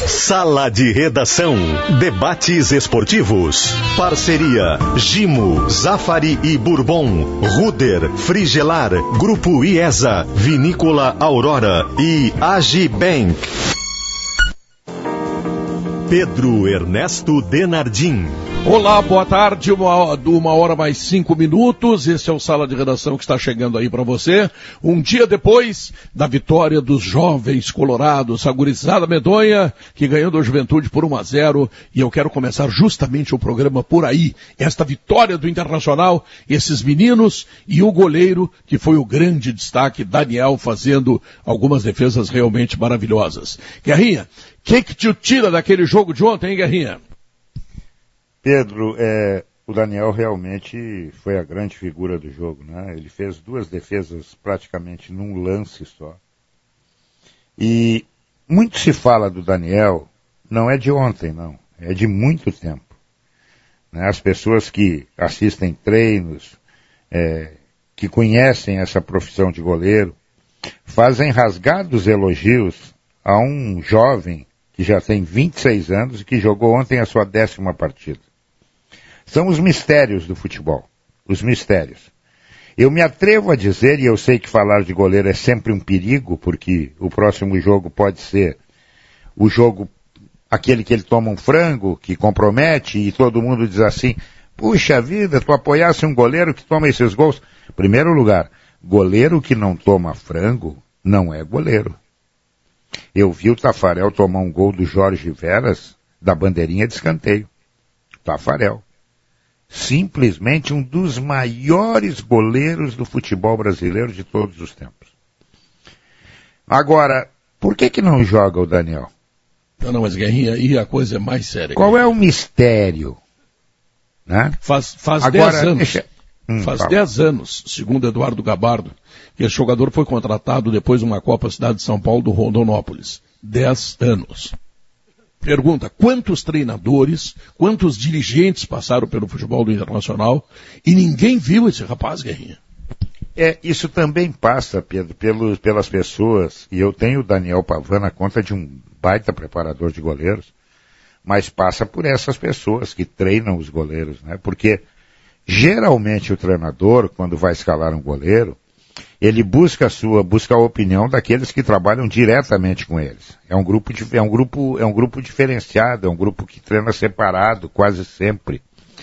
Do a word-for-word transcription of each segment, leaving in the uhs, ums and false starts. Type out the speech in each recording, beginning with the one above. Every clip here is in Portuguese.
Sala de Redação. Debates esportivos. Parceria Gimo, Zafari e Bourbon, Ruder, Frigelar, Grupo IESA, Vinícola Aurora e Agibank. Pedro Ernesto Denardim. Olá, boa tarde, uma, uma hora mais cinco minutos, esse é o Sala de Redação que está chegando aí para você, um dia depois da vitória dos jovens colorados, a gurizada medonha, que ganhou da Juventude por um a zero, e eu quero começar justamente o programa por aí, esta vitória do Internacional, esses meninos e o goleiro, que foi o grande destaque, Daniel, fazendo algumas defesas realmente maravilhosas. Guerrinha, o que que te tira daquele jogo de ontem, hein, Guerrinha? Pedro, é, o Daniel realmente foi a grande figura do jogo, né? Ele fez duas defesas praticamente num lance só. E muito se fala do Daniel, não é de ontem, não. É de muito tempo. Né? As pessoas que assistem treinos, é, que conhecem essa profissão de goleiro, fazem rasgados elogios a um jovem que já tem vinte e seis anos e que jogou ontem a sua décima partida. São os mistérios do futebol, os mistérios. Eu me atrevo a dizer, e eu sei que falar de goleiro é sempre um perigo, porque o próximo jogo pode ser o jogo, aquele que ele toma um frango, que compromete, e todo mundo diz assim, puxa vida, tu apoiasse um goleiro que toma esses gols. Primeiro lugar, goleiro que não toma frango não é goleiro. Eu vi o Tafarel tomar um gol do Jorge Veras da bandeirinha de escanteio. Tafarel. Simplesmente um dos maiores goleiros do futebol brasileiro de todos os tempos. Agora, por que que não joga o Daniel? Não, não, mas Guerrinha, aí a coisa é mais séria. Qual é o mistério? Né? Faz, faz Agora, dez anos. deixa... hum, faz fala. dez anos, segundo Eduardo Gabardo, que esse jogador foi contratado depois de uma Copa Cidade de São Paulo do Rondonópolis. Dez anos. Pergunta, quantos treinadores, quantos dirigentes passaram pelo futebol do Internacional e ninguém viu esse rapaz, Guerrinha? É, isso também passa, Pedro, pelo, pelas pessoas, e eu tenho o Daniel Pavan na conta de um baita preparador de goleiros, mas passa por essas pessoas que treinam os goleiros, né? Porque geralmente o treinador, quando vai escalar um goleiro, ele busca a sua, busca a opinião daqueles que trabalham diretamente com eles. É um grupo, é um grupo, é um grupo diferenciado, é um grupo que treina separado quase sempre.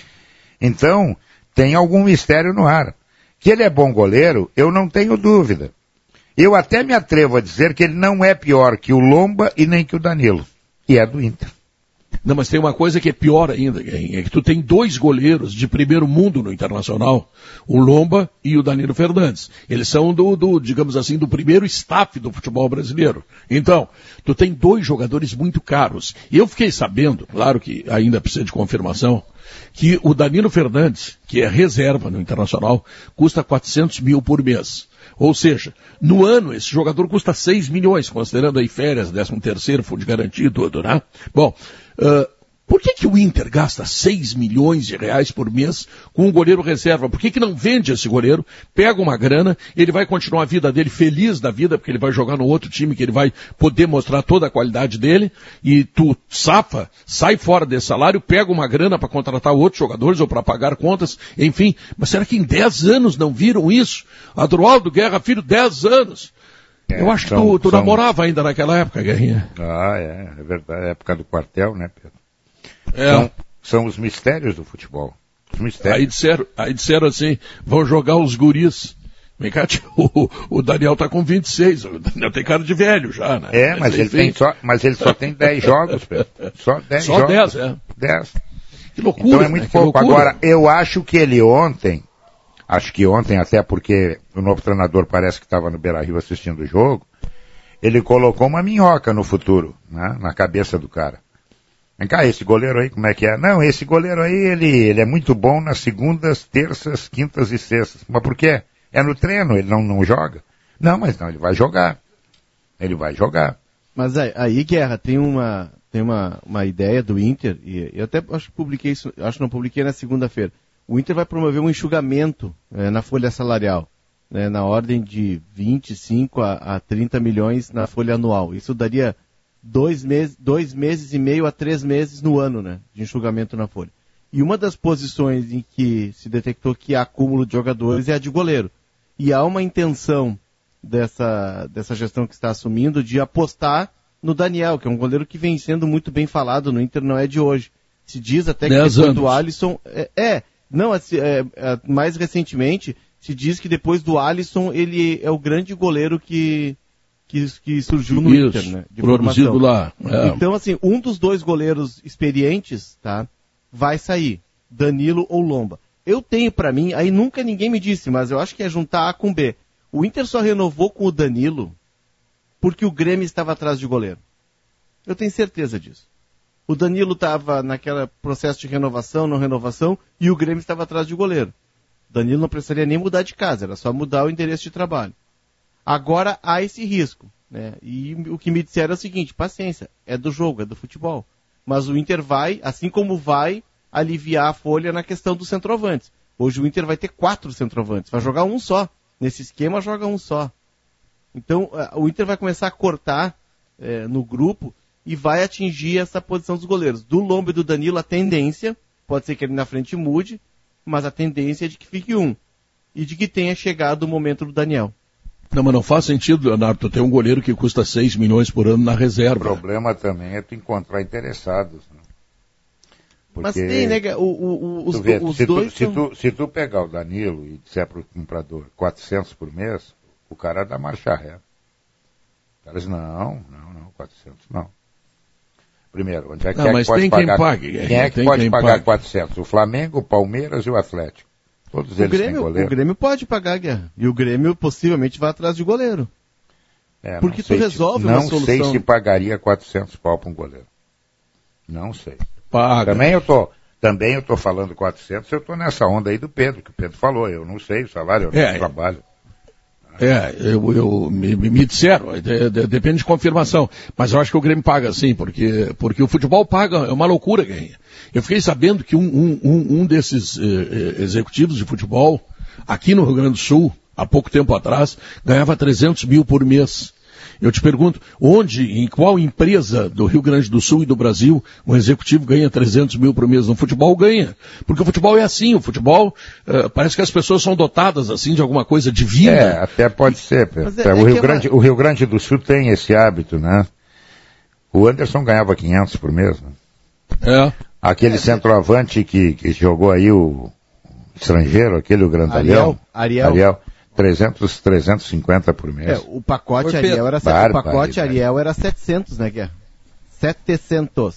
Então, tem algum mistério no ar. Que ele é bom goleiro, eu não tenho dúvida. Eu até me atrevo a dizer que ele não é pior que o Lomba e nem que o Danilo. E é do Inter. Não, mas tem uma coisa que é pior ainda, Guerrinha, é que tu tem dois goleiros de primeiro mundo no Internacional, o Lomba e o Danilo Fernandes. Eles são do, do, digamos assim, do primeiro staff do futebol brasileiro. Então, tu tem dois jogadores muito caros. E eu fiquei sabendo, claro que ainda precisa de confirmação, que o Danilo Fernandes, que é reserva no Internacional, custa quatrocentos mil por mês. Ou seja, no ano esse jogador custa seis milhões, considerando aí férias, décimo terceiro, fundo de garantia e tudo, né? Bom, uh, por que que o Inter gasta seis milhões de reais por mês com um goleiro reserva? Por que que não vende esse goleiro, pega uma grana, ele vai continuar a vida dele feliz da vida, porque ele vai jogar no outro time que ele vai poder mostrar toda a qualidade dele, e tu safa, sai fora desse salário, pega uma grana para contratar outros jogadores ou para pagar contas, enfim. Mas será que em dez anos não viram isso? Adroaldo Guerra Filho, dez anos. É, Eu acho são, que tu, tu são... namorava ainda naquela época, Guerrinha. Ah, é, é verdade, é época do quartel, né, Pedro? É. São, são os mistérios do futebol. Os mistérios. Aí disseram, aí disseram assim, vão jogar os guris. Vem cá, o, o Daniel tá com vinte e seis, o Daniel tem cara de velho já, né? É, mas, mas ele, tem só, mas ele só tem dez jogos, Pedro. Só dez só jogos. dez, é. dez. Que loucura, então é muito né? pouco. Agora, eu acho que ele ontem, acho que ontem, até porque o novo treinador parece que estava no Beira-Rio assistindo o jogo, ele colocou uma minhoca no futuro, né? Na cabeça do cara. Vem cá, esse goleiro aí, como é que é? Não, esse goleiro aí, ele, ele é muito bom nas segundas, terças, quintas e sextas. Mas por quê? É no treino, ele não, não joga? Não, mas não, ele vai jogar. Ele vai jogar. Mas aí, aí Guerra, tem uma, tem uma, uma ideia do Inter, e eu até acho que publiquei isso, acho que não publiquei na segunda-feira. O Inter vai promover um enxugamento é, na folha salarial, né, na ordem de vinte e cinco a trinta milhões na folha anual. Isso daria dois meses, dois meses e meio a três meses no ano, né, de enxugamento na folha. E uma das posições em que se detectou que há acúmulo de jogadores é a de goleiro. E há uma intenção dessa, dessa gestão que está assumindo de apostar no Daniel, que é um goleiro que vem sendo muito bem falado no Inter, não é de hoje. Se diz até que depois anos. do Alisson... É, é não, é, é, mais recentemente, se diz que depois do Alisson ele é o grande goleiro que, que, que surgiu no Isso, Inter, né? De produzido formação. lá. É. Então, assim, um dos dois goleiros experientes, tá, vai sair, Danilo ou Lomba. Eu tenho pra mim, aí nunca ninguém me disse, mas eu acho que é juntar A com B. O Inter só renovou com o Danilo porque o Grêmio estava atrás de goleiro. Eu tenho certeza disso. O Danilo estava naquele processo de renovação, não renovação, e o Grêmio estava atrás de goleiro. O Danilo não precisaria nem mudar de casa, era só mudar o endereço de trabalho. Agora há esse risco, né? E o que me disseram é o seguinte, paciência, é do jogo, é do futebol. Mas o Inter vai, assim como vai, aliviar a folha na questão dos centroavantes. Hoje o Inter vai ter quatro centroavantes, vai jogar um só. Nesse esquema joga um só. Então o Inter vai começar a cortar é, no grupo e vai atingir essa posição dos goleiros. Do Lomba e do Danilo, a tendência, pode ser que ele na frente mude, mas a tendência é de que fique um. E de que tenha chegado o momento do Daniel. Não, mas não faz sentido, Leonardo, tu ter um goleiro que custa seis milhões por ano na reserva. O problema também é tu encontrar interessados. Né? Porque mas tem, né, o, o, os, vê, os se dois... Tu, se, tu, se tu pegar o Danilo e disser para o comprador quatrocentos por mês, o cara dá marcha ré. O cara diz, não, não, não, quatrocentos não. Primeiro, onde é que, não, é mas que pode tem pagar? Quem, pague, quem é que tem pode quem pagar pague. quatrocentos? O Flamengo, o Palmeiras e o Atlético. Todos o eles Grêmio, têm goleiro. O Grêmio pode pagar, Guerra. E o Grêmio possivelmente vai atrás de goleiro. É, Porque tu resolve se, uma não solução. Não sei se pagaria quatrocentos pau para um goleiro. Não sei. Paga. Também eu tô, também eu tô falando quatrocentos, eu tô nessa onda aí do Pedro, que o Pedro falou. Eu não sei o salário, eu é, não trabalho. É, eu, eu me, me disseram, de, de, depende de confirmação, mas eu acho que o Grêmio paga sim, porque, porque o futebol paga, é uma loucura, Guerrinha. Eu fiquei sabendo que um, um, um, um desses eh, executivos de futebol, aqui no Rio Grande do Sul, há pouco tempo atrás, ganhava trezentos mil por mês. Eu te pergunto, onde, em qual empresa do Rio Grande do Sul e do Brasil um executivo ganha trezentos mil por mês? No futebol ganha. Porque o futebol é assim, o futebol, uh, parece que as pessoas são dotadas assim de alguma coisa divina. É, até pode ser. É, é o, Rio Grande, ela... o Rio Grande do Sul tem esse hábito, né? O Anderson ganhava quinhentos por mês, né? É. Aquele é, centroavante que, que jogou aí o estrangeiro, aquele o grandalhão. Ariel. Ariel. Ariel. trezentos, trezentos e cinquenta por mês. É, o pacote Ariel era Bar, o pacote bar, Ariel era setecentos, né, Guerra? setecentos.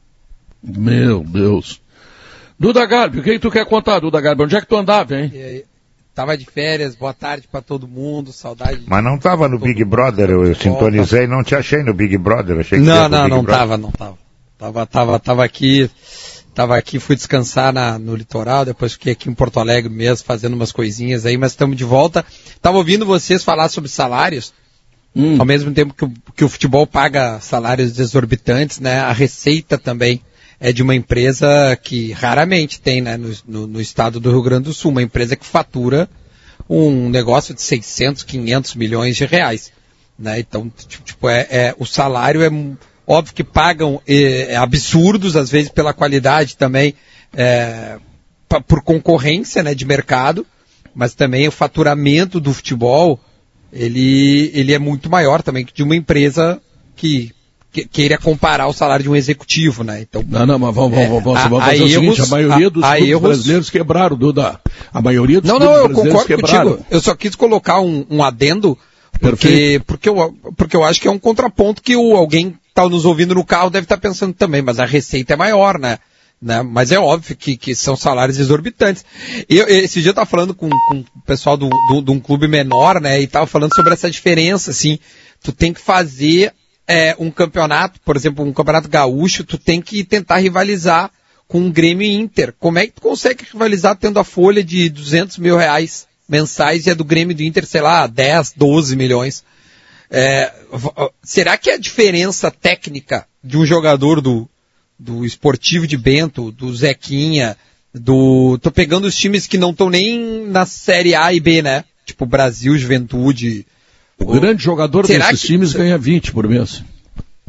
Meu Deus. Duda Garbi, o que tu quer contar, Duda Garbi? Onde é que tu andava, hein? E, tava de férias, boa tarde pra todo mundo, saudade. Mas não tava no Big Brother, eu, eu sintonizei, não te achei no Big Brother, achei que Não, não, Big não Brother. tava, não tava. Tava, tava, tava aqui, tava aqui, fui descansar na, no litoral, depois fiquei aqui em Porto Alegre mesmo, fazendo umas coisinhas aí, mas estamos de volta. Tava ouvindo vocês falar sobre salários, hum. ao mesmo tempo que o, que o futebol paga salários exorbitantes, né, a receita também é de uma empresa que raramente tem, né, no, no, no estado do Rio Grande do Sul, uma empresa que fatura um negócio de seiscentos, quinhentos milhões de reais, né, então, tipo, é, é, o salário é óbvio que pagam é, absurdos, às vezes pela qualidade também, é, pa, por concorrência, né, de mercado, mas também o faturamento do futebol, ele, ele é muito maior também que de uma empresa que, que queira comparar o salário de um executivo, né? Então, não, não, mas vamos, é, vamos, vamos, a, vamos a fazer erros, o seguinte, a maioria dos a, a clubes erros... brasileiros quebraram, Duda. A maioria dos não, clubes não, eu brasileiros concordo quebraram. Contigo. Eu só quis colocar um, um adendo, porque, porque, eu, porque eu acho que é um contraponto que o, alguém está nos ouvindo no carro deve estar tá pensando também, mas a receita é maior, né? né? Mas é óbvio que, que são salários exorbitantes. Eu, esse dia eu estava falando com, com o pessoal de um clube menor, né? E estava falando sobre essa diferença, assim. Tu tem que fazer é, um campeonato, por exemplo, um campeonato gaúcho, tu tem que tentar rivalizar com um Grêmio Inter. Como é que tu consegue rivalizar tendo a folha de duzentos mil reais mensais e a do Grêmio do Inter, sei lá, dez, doze milhões? É, será que a diferença técnica de um jogador do, do Esportivo de Bento, do Zequinha, do... Tô pegando os times que não estão nem na Série A e B, né? Tipo Brasil, Juventude. O, o grande jogador desses que... times ganha vinte por mês.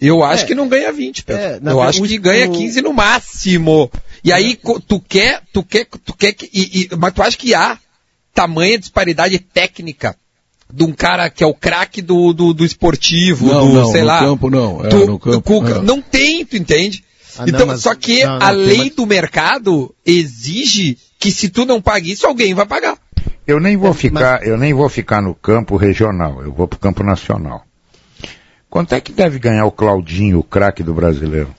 Eu acho É. que não ganha vinte, Pedro. É, na eu ver- acho o- que ganha o- quinze no máximo. E aí, co- tu quer, tu quer, tu quer que, e, e- mas tu acha que há tamanha disparidade técnica de um cara que é o craque do, do, do esportivo, Não, do, não, sei no lá. campo não, é, Tu- no campo, Cuca, é. Não tem, tu entende? Ah, então, não, mas- só que não, não, a tem lei uma- do mercado exige que se tu não paga isso, alguém vai pagar. Eu nem vou É, ficar, eu nem vou ficar no campo regional, eu vou pro campo nacional. Quanto é que deve ganhar o Claudinho, o craque do brasileiro?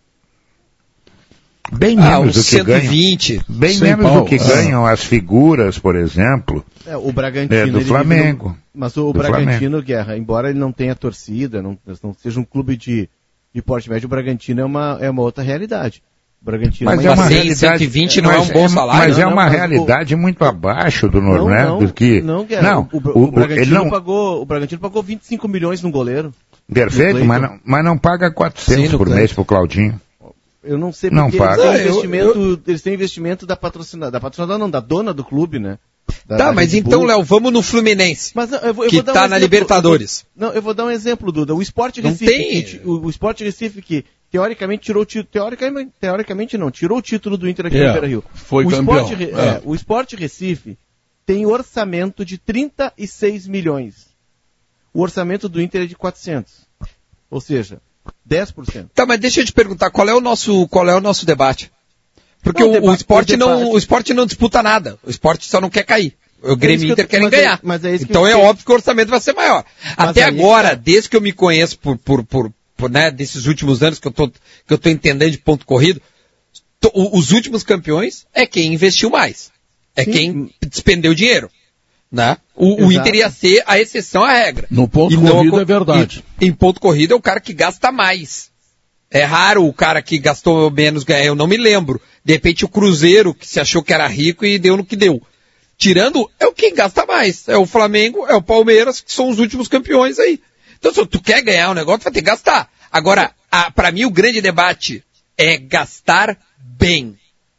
Bem Ah, menos uns do que cento e ganham. vinte. Bem Sem menos pau, do que é. ganham as figuras, por exemplo. É, o Bragantino. É, do ele Flamengo. vive no- Mas o Do Bragantino, Guerra, embora ele não tenha torcida, não, não seja um clube de, de porte médio, o Bragantino é uma, é uma outra realidade. O Bragantino Mas é é uma uma cem, realidade. cento e vinte não é mas um bom salário. Mas não, é não, uma mas o- realidade muito abaixo do Não, normal, não, do que. não, Guerra, não, o, o, o- o Bragantino ele não. pagou, o Bragantino pagou vinte e cinco milhões no goleiro. Perfeito, no mas Cleiton. não, mas não paga quatrocentos Sim, no por Cleiton. mês pro Claudinho. Eu não sei Não porque paga. eles têm Ah, eu- investimento, eles têm investimento da patrocinadora, da patrocinadora não, da dona do clube, né? Da- Tá, da mas Red então, Bull. Léo, vamos no Fluminense. Mas eu vou, eu que vou dar um tá na exemplo. Libertadores. Eu vou- não, eu vou dar um exemplo, Duda. O Sport Não Recife, tem. que, o, o Sport Recife que teoricamente tirou o título, teoricamente, teoricamente não, tirou o título do Inter aqui É, no Beira-Rio. foi o campeão. Sport, Re- É. é, o Sport Recife tem orçamento de trinta e seis milhões. O orçamento do Inter é de quatrocentos. Ou seja, dez por cento. Tá, mas deixa eu te perguntar, qual é o nosso, qual é o nosso debate? Porque Não, o, o deba- o esporte o não, debate- o esporte não disputa nada. O esporte só não quer cair. O Grêmio isso e que eu Inter tô- querem mas é- ganhar. mas é isso que então eu é sei. óbvio que o orçamento vai ser maior. Mas Até aí- agora, desde que eu me conheço por, por, por, por, né, desses últimos anos que eu tô, que eu tô entendendo de ponto corrido, to- o- os últimos campeões é quem investiu mais. É Sim. quem despendeu dinheiro. Né? O, o Exato. Inter ia ser a exceção à regra. No ponto E não corrido acon- é verdade. e- em ponto corrido é o cara que gasta mais. É raro o cara que gastou menos ganhar, eu não me lembro. De repente o Cruzeiro, que se achou que era rico e deu no que deu. Tirando, é o quem gasta mais. É o Flamengo, é o Palmeiras, que são os últimos campeões aí. Então se tu quer ganhar um negócio, tu vai ter que gastar. Agora, a, pra mim o grande debate é gastar bem.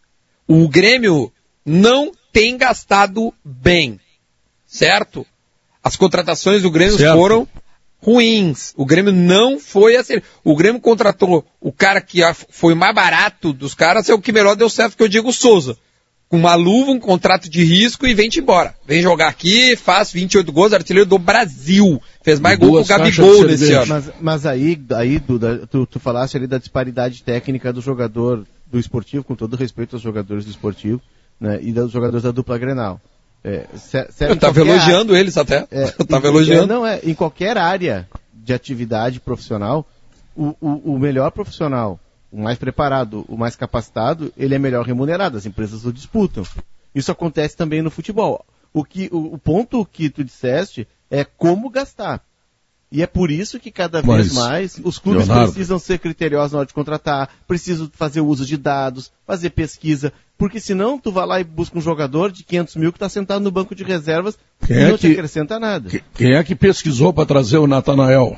O Grêmio não tem gastado bem. Certo? As contratações do Grêmio Certo. foram ruins. O Grêmio não foi assim. O Grêmio contratou o cara que a- foi o mais barato dos caras, é o que melhor deu certo, que eu digo o Souza. Com uma luva, um contrato de risco e vem-te embora. Vem jogar aqui, faz vinte e oito gols, artilheiro do Brasil. Fez mais E gol que o duas caixas Gabigol de nesse cerveja. ano. Mas, mas aí, aí Duda, tu, tu falaste ali da disparidade técnica do jogador do esportivo, com todo respeito aos jogadores do esportivo, né, e dos jogadores da dupla Grenal. É, se- serve Eu em tava qualquer elogiando eles até. É, eu tava em- elogiando. é, não, é, em qualquer área de atividade profissional, o, o, o melhor profissional, o mais preparado, o mais capacitado, ele é melhor remunerado, as empresas o disputam. Isso acontece também no futebol. O, que, o, o ponto que tu disseste é como gastar. E é por isso que cada vez Mas, mais os clubes Leonardo, precisam ser criteriosos na hora de contratar, precisam fazer uso de dados, fazer pesquisa, porque senão tu vai lá e busca um jogador de quinhentos mil que está sentado no banco de reservas Quem e é não te que- acrescenta nada. Que- Quem é que pesquisou para trazer o Natanael?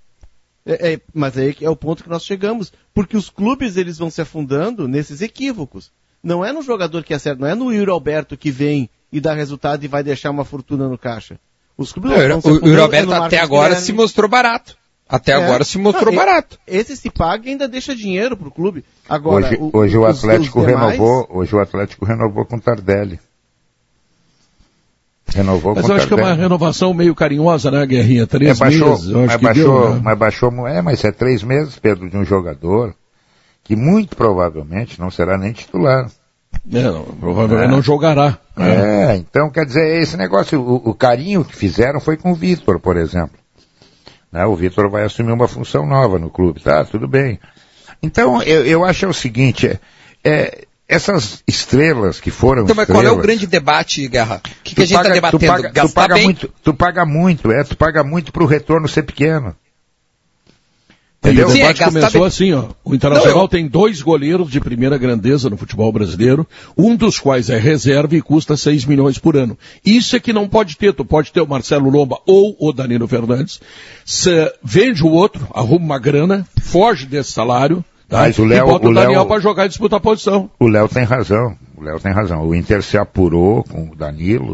É, é, mas aí é o ponto que nós chegamos, porque os clubes eles vão se afundando nesses equívocos. Não é no jogador que acerta, não é no Yuri Alberto que vem e dá resultado e vai deixar uma fortuna no caixa. Os clubes Não, vão se o, o afundando, Roberto é no até Marcos agora Guilherme. se mostrou barato. Até É. agora se mostrou Não, e- barato. Esse se paga e ainda deixa dinheiro pro clube. Agora, Hoje, o, hoje o os- Atlético os demais- renovou, hoje o Atlético renovou com o Tardelli. Renovou Mas com eu o acho que é uma Tardelli. renovação meio carinhosa, né, Guerrinha? É, Três baixou, meses, eu acho mas que baixou, deu, né? mas baixou, é, mas é três meses, Pedro, de um jogador que muito provavelmente não será nem titular. É, não, provavelmente É. não jogará. né? É, então quer dizer, esse negócio, o, o carinho que fizeram foi com o Vitor, por exemplo. Né, o Vitor vai assumir uma função nova no clube, tá? Tudo bem. Então, eu, eu acho é o seguinte, é, é, essas estrelas que foram Então, mas estrelas... qual é o grande debate, Guerra? O que, que a tu gente está paga- tu debatendo? paga- tu Gastar paga bem? muito, tu paga muito, é, tu paga muito pro retorno ser pequeno. E o Entendeu? Sim, é debate gastar começou bem. assim, ó. O Internacional Não, eu- tem dois goleiros de primeira grandeza no futebol brasileiro, um dos quais é reserva e custa seis milhões por ano. Isso é que não pode ter. Tu pode ter o Marcelo Lomba ou o Danilo Fernandes. Se vende o outro, arruma uma grana, foge desse salário, tá? Mas o e Léo- bota o, o Daniel Léo- para jogar e disputar a posição. O Léo tem razão, o Léo tem razão. O Inter se apurou com o Danilo,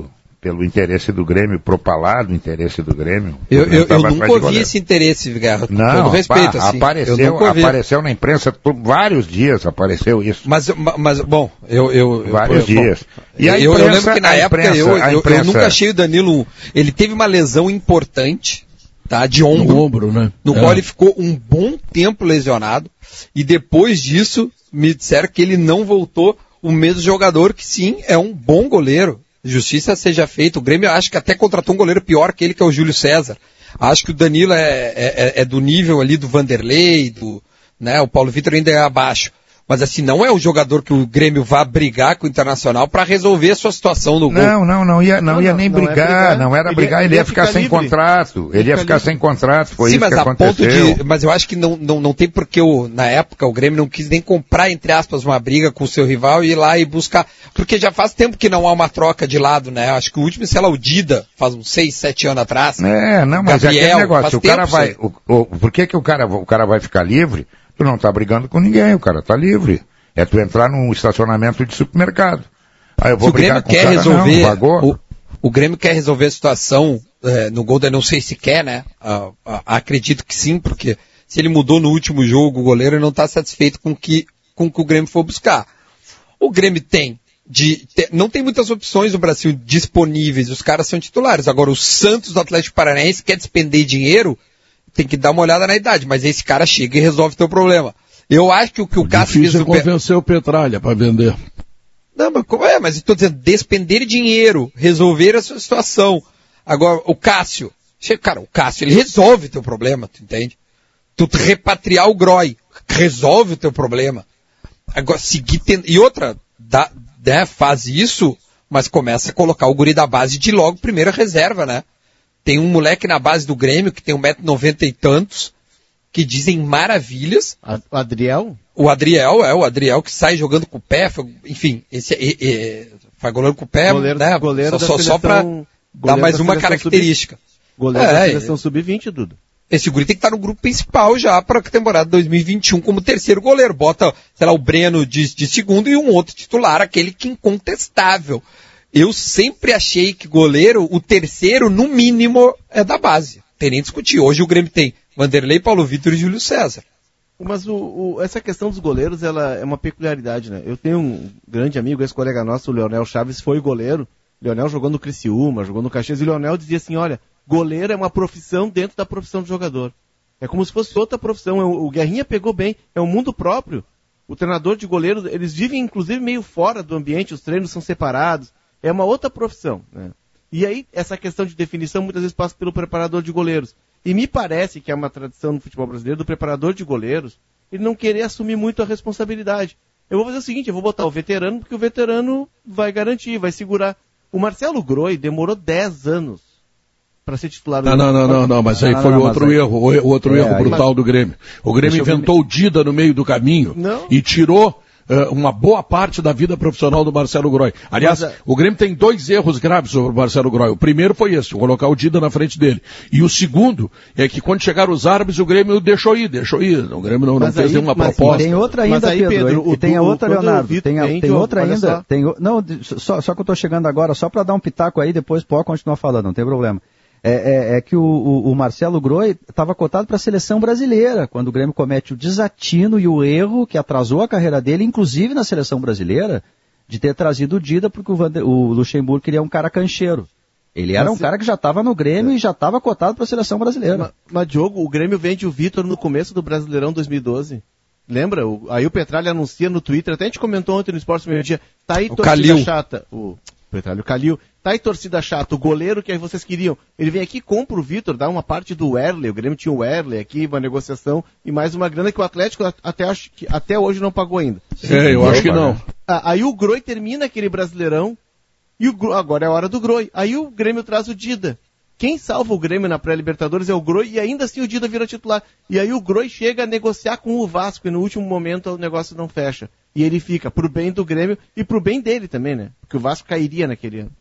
pelo interesse do Grêmio, propalado interesse do Grêmio. Eu, eu, eu nunca ouvi esse interesse, Guerra, com não, todo respeito. Pá, assim. apareceu, apareceu na imprensa, por vários dias apareceu isso. Mas, mas bom, eu... eu vários eu, dias. Bom, e a imprensa, eu, eu lembro que na época imprensa, eu, eu, imprensa... eu nunca achei o Danilo... Ele teve uma lesão importante, tá, de ombro, no, ombro, né? no é. qual ele ficou um bom tempo lesionado, e depois disso me disseram que ele não voltou o mesmo jogador, que sim, é um bom goleiro. Justiça seja feita. O Grêmio acho que até contratou um goleiro pior que ele, que é o Júlio César. Acho que o Danilo é, é, é do nível ali do Vanderlei, do, né, o Paulo Vitor ainda é abaixo. Mas assim, não é o jogador que o Grêmio vá brigar com o Internacional para resolver a sua situação no gol. Não, não, não ia, não, não ia nem não brigar, é brigar, não era ele brigar, ia, ele ia, ia ficar, ficar sem livre. contrato, ele ia ficar livre. sem contrato, foi Sim, isso que mas aconteceu. Ponto de, mas eu acho que não, não, não tem porque o, na época o Grêmio não quis nem comprar, entre aspas, uma briga com o seu rival e ir lá e buscar, porque já faz tempo que não há uma troca de lado, né? Acho que o último, sei lá, o Dida, faz uns seis, sete anos atrás. É, não, mas Gabriel, é aquele negócio, o cara vai, o, o, por que que o cara, o cara vai ficar livre? Tu não tá brigando com ninguém, o cara tá livre. É tu entrar num estacionamento de supermercado. Aí eu vou se brigar o Grêmio com quer o cara, resolver, não, o, o Grêmio quer resolver a situação é, no Golden, não sei se quer, né? Ah, ah, acredito que sim, porque se ele mudou no último jogo, o goleiro não está satisfeito com que, com que o Grêmio for buscar. O Grêmio tem, de, te, não tem muitas opções no Brasil disponíveis, os caras são titulares. Agora, o Santos do Atlético Paranaense quer despender dinheiro, tem que dar uma olhada na idade, mas esse cara chega e resolve o teu problema. Eu acho que o que o Cássio fez... Difícil convencer o Petralha para vender. Não, mas como é? Mas estou dizendo, despender dinheiro, resolver a sua situação. Agora, o Cássio, cara, o Cássio, ele resolve o teu problema, tu entende? Tu repatriar o Groy, resolve o teu problema. Agora, seguir tendo... E outra, dá, né, faz isso, mas começa a colocar o guri da base de logo primeira reserva, né? Tem um moleque na base do Grêmio que tem um metro e noventa e tantos, que dizem maravilhas. O Adriel? O Adriel, é, o Adriel que sai jogando com o pé, enfim, esse é, é, faz goleiro com o pé, goleiro, né? Goleiro só, só, só pra dar mais uma característica. Sub, goleiro é, da seleção sub vinte, Duda. Esse guri tem que estar no grupo principal já para a temporada dois mil e vinte e um como terceiro goleiro. Bota, sei lá, o Breno de, de segundo e um outro titular, aquele que incontestável. Eu sempre achei que goleiro, o terceiro, no mínimo, é da base. Tem nem discutir. Hoje o Grêmio tem Vanderlei, Paulo Vitor e Júlio César. Mas o, o, essa questão dos goleiros, ela é uma peculiaridade, né? Eu tenho um grande amigo, esse colega nosso, o Leonel Chaves, foi goleiro. O Leonel jogou no Criciúma, jogou no Caxias, e o Leonel dizia assim, olha, goleiro é uma profissão dentro da profissão do jogador. É como se fosse outra profissão. O, o Guerrinha pegou bem, é um mundo próprio. O treinador de goleiro, eles vivem inclusive meio fora do ambiente, os treinos são separados. É uma outra profissão, né? E aí, essa questão de definição muitas vezes passa pelo preparador de goleiros. E me parece que é uma tradição no futebol brasileiro do preparador de goleiros ele não querer assumir muito a responsabilidade. Eu vou fazer o seguinte, eu vou botar o veterano, porque o veterano vai garantir, vai segurar. O Marcelo Groy demorou dez anos para ser titular. Não, não, não, não, não, mas aí foi outro erro, o outro erro brutal do Grêmio. O Grêmio inventou o Dida no meio do caminho e tirou Uh, uma boa parte da vida profissional do Marcelo Groy. Aliás, Mas, o Grêmio tem dois erros graves sobre o Marcelo Groy. O primeiro foi esse, colocar o Dida na frente dele. E o segundo é que quando chegaram os árabes, o Grêmio deixou ir, deixou ir. O Grêmio não, não fez aí, nenhuma mas, proposta. Tem outra ainda, aí, Pedro, Pedro o, e tem a outra, Leonardo. Tem, a, tem outra ainda. Tem, não, só, só que eu estou chegando agora, só para dar um pitaco aí, depois pode continuar falando, não tem problema. É, é, é que o, o, o Marcelo Groy estava cotado para a seleção brasileira, quando o Grêmio comete o desatino e o erro que atrasou a carreira dele, inclusive na seleção brasileira, de ter trazido o Dida, porque o, Vander, o Luxemburgo queria um cara cancheiro. Ele era mas, um cara que já estava no Grêmio é. e já estava cotado para a seleção brasileira. Mas, mas, Diogo, o Grêmio vende o Vitor no começo do Brasileirão dois mil e doze. Lembra? O, aí o Petralha anuncia no Twitter, até a gente comentou ontem no Esporte Meio Dia, tá aí o torcida Calil. chata. O Petralha, o Calil. Tá aí torcida chata, o goleiro que vocês queriam. Ele vem aqui, compra o Vitor, dá uma parte do Werley, o Grêmio tinha o Werley aqui, uma negociação, e mais uma grana que o Atlético até, acho que, até hoje não pagou ainda. É, eu acho que não. Ah, aí o Groy termina aquele Brasileirão, e o, agora é a hora do Groy. Aí o Grêmio traz o Dida. Quem salva o Grêmio na pré-Libertadores é o Groy, e ainda assim o Dida vira titular. E aí o Groy chega a negociar com o Vasco, e no último momento o negócio não fecha. E ele fica pro bem do Grêmio, e pro bem dele também, né? Porque o Vasco cairia naquele ano.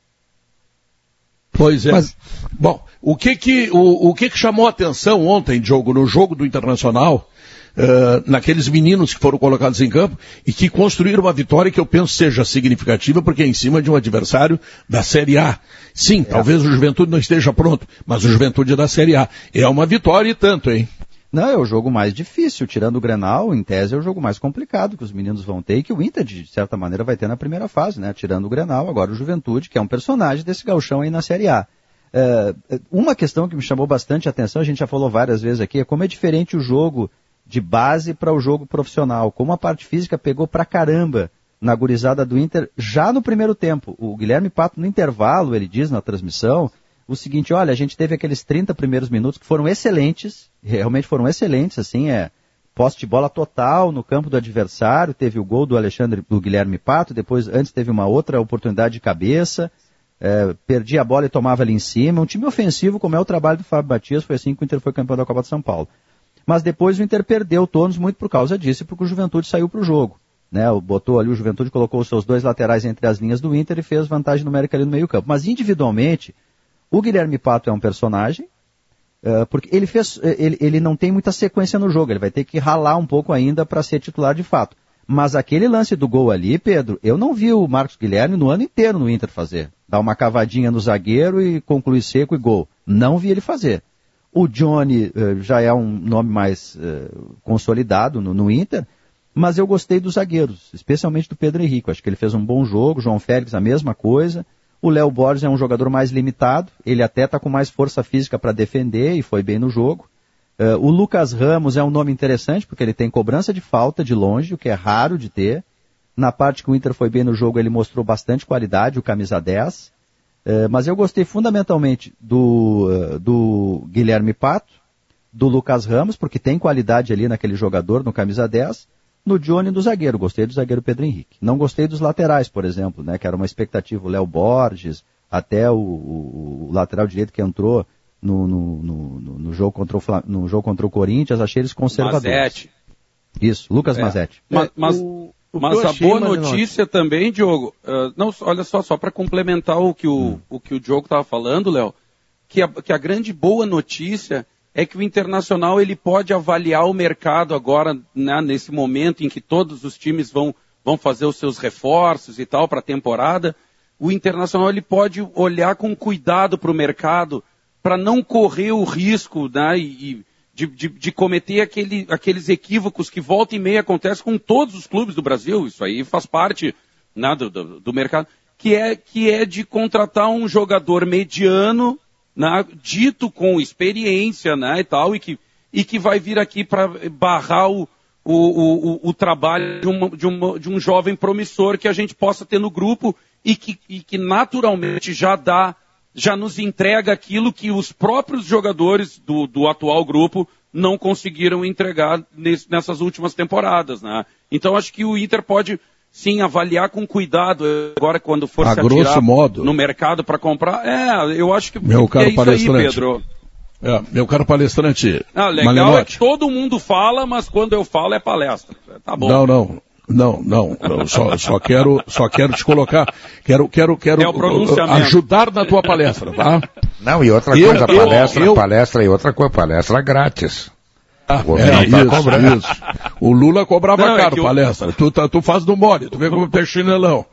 Pois é. Mas, bom, o que que, o, o que que chamou a atenção ontem, Diogo, no jogo do Internacional, uh, naqueles meninos que foram colocados em campo e que construíram uma vitória que eu penso seja significativa, porque é em cima de um adversário da Série A. Sim, é. Talvez o Juventude não esteja pronto, mas o Juventude é da Série A. É uma vitória e tanto, hein? Não, é o jogo mais difícil, tirando o Grenal, em tese é o jogo mais complicado que os meninos vão ter e que o Inter, de certa maneira, vai ter na primeira fase, né? Tirando o Grenal, agora o Juventude, que é um personagem desse gauchão aí na Série A. É, uma questão que me chamou bastante a atenção, a gente já falou várias vezes aqui, é como é diferente o jogo de base para o jogo profissional, como a parte física pegou pra caramba na gurizada do Inter já no primeiro tempo. O Guilherme Pato, no intervalo, ele diz na transmissão o seguinte: olha, a gente teve aqueles trinta primeiros minutos que foram excelentes, realmente foram excelentes, assim, é posse de bola total no campo do adversário, teve o gol do Alexandre, do Guilherme Pato, depois, antes teve uma outra oportunidade de cabeça, é, perdia a bola e tomava ali em cima, um time ofensivo, como é o trabalho do Fábio Matias, foi assim que o Inter foi campeão da Copa de São Paulo. Mas depois o Inter perdeu o tônus muito por causa disso, porque o Juventude saiu para o jogo. Né, botou ali, o Juventude colocou os seus dois laterais entre as linhas do Inter e fez vantagem numérica ali no meio campo. Mas individualmente, o Guilherme Pato é um personagem, uh, porque ele, fez, ele, ele não tem muita sequência no jogo, ele vai ter que ralar um pouco ainda para ser titular de fato. Mas aquele lance do gol ali, Pedro, eu não vi o Marcos Guilherme no ano inteiro no Inter fazer. Dar uma cavadinha no zagueiro e concluir seco e gol. Não vi ele fazer. O Johnny uh, já é um nome mais uh, consolidado no, no Inter, mas eu gostei dos zagueiros, especialmente do Pedro Henrique. Acho que ele fez um bom jogo, João Félix a mesma coisa. O Léo Borges é um jogador mais limitado, ele até está com mais força física para defender e foi bem no jogo. Uh, o Lucas Ramos é um nome interessante, porque ele tem cobrança de falta de longe, o que é raro de ter. Na parte que o Inter foi bem no jogo, ele mostrou bastante qualidade, o camisa dez. Uh, mas eu gostei fundamentalmente do, uh, do Guilherme Pato, do Lucas Ramos, porque tem qualidade ali naquele jogador, no camisa dez. No Johnny e do zagueiro, gostei do zagueiro Pedro Henrique. Não gostei dos laterais, por exemplo, né, que era uma expectativa, o Léo Borges, até o, o, o lateral direito que entrou no, no, no, no, jogo contra o, no jogo contra o Corinthians, achei eles conservadores. Mazetti. Isso, Lucas é. Mazetti. Mas, mas, o, o mas a boa notícia também, Diogo, uh, não, olha só, só para complementar o que o, hum. o, que o Diogo estava falando, Léo, que a, que a grande boa notícia é que o Internacional ele pode avaliar o mercado agora, né, nesse momento em que todos os times vão, vão fazer os seus reforços e tal para a temporada. O Internacional ele pode olhar com cuidado para o mercado para não correr o risco, né, e, de, de, de cometer aquele, aqueles equívocos que volta e meia acontecem com todos os clubes do Brasil. Isso aí faz parte, né, do, do, do mercado, que é, que é de contratar um jogador mediano, né, dito com experiência, né, e tal, e que, e que vai vir aqui para barrar o, o, o, o trabalho de, uma, de, uma, de um jovem promissor que a gente possa ter no grupo e que, e que naturalmente já dá, já nos entrega aquilo que os próprios jogadores do, do atual grupo não conseguiram entregar nesse, nessas últimas temporadas, né. Então acho que o Inter pode sim avaliar com cuidado agora quando for a se grosso atirar modo no mercado para comprar. É, eu acho que, meu que caro é isso palestrante, aí, Pedro. É, meu caro palestrante. Ah, legal Malenotti. É que todo mundo fala, mas quando eu falo é palestra. Tá bom. Não, não. Não, não, eu só, só quero, só quero te colocar, quero, quero, quero é o pronunciamento. ajudar na tua palestra, tá? Não, e outra eu, coisa, eu, palestra, eu, palestra e outra coisa, palestra grátis. Ah, é, tá isso, cobrando. Isso. O Lula cobrava não, caro é palestra. O... Tu, tu, tu faz no mole, tu vê como tem chinelão.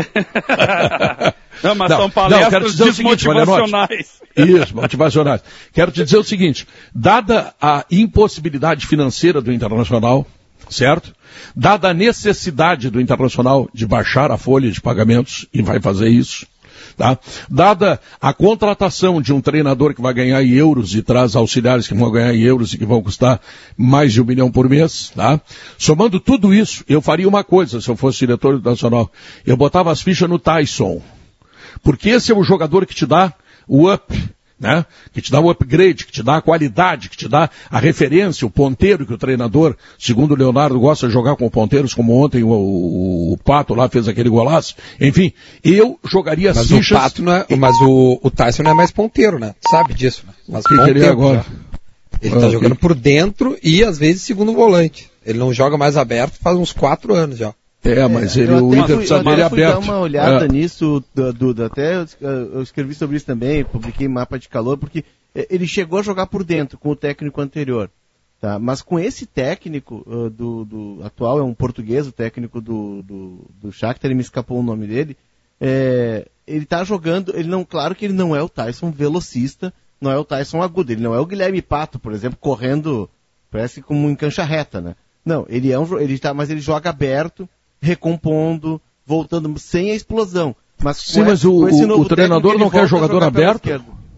É. Não, mas não, são palestras não, motivacionais. Isso, motivacionais. Quero te dizer o seguinte, dada a impossibilidade financeira do Internacional, certo? Dada a necessidade do Internacional de baixar a folha de pagamentos, e vai fazer isso, tá? Dada a contratação de um treinador que vai ganhar em euros e traz auxiliares que vão ganhar em euros e que vão custar mais de um milhão por mês, tá? Somando tudo isso, eu faria uma coisa se eu fosse diretor do Nacional. Eu botava as fichas no Tyson. Porque esse é o jogador que te dá o up, né? Que te dá o upgrade, que te dá a qualidade, que te dá a referência, o ponteiro que o treinador, segundo o Leonardo, gosta de jogar com ponteiros, como ontem o, o, o Pato lá fez aquele golaço. Enfim, eu jogaria as mas fichas... O Pato não é, mas o, o Tyson não é mais ponteiro, né? Sabe disso, né? Mas o que queria agora? Já. Ele ah, tá jogando que... por dentro e às vezes segundo volante. Ele não joga mais aberto faz uns quatro anos já. É, mas ele, o Inter precisa dele aberto. Eu fui dar uma olhada é. nisso, Duda, até eu, eu escrevi sobre isso também, publiquei mapa de calor, porque ele chegou a jogar por dentro com o técnico anterior, Tá? Mas com esse técnico uh, do, do atual, é um português, o técnico do, do, do Shakhtar, ele me escapou o nome dele, é, ele tá jogando, ele não, claro que ele não é o Taison velocista, não é o Taison agudo, ele não é o Guilherme Pato, por exemplo, correndo, parece como em cancha reta, né? Não, ele é um, ele tá, mas ele joga aberto, recompondo, voltando, sem a explosão. Mas Sim, mas o, o, o treinador não quer jogador aberto?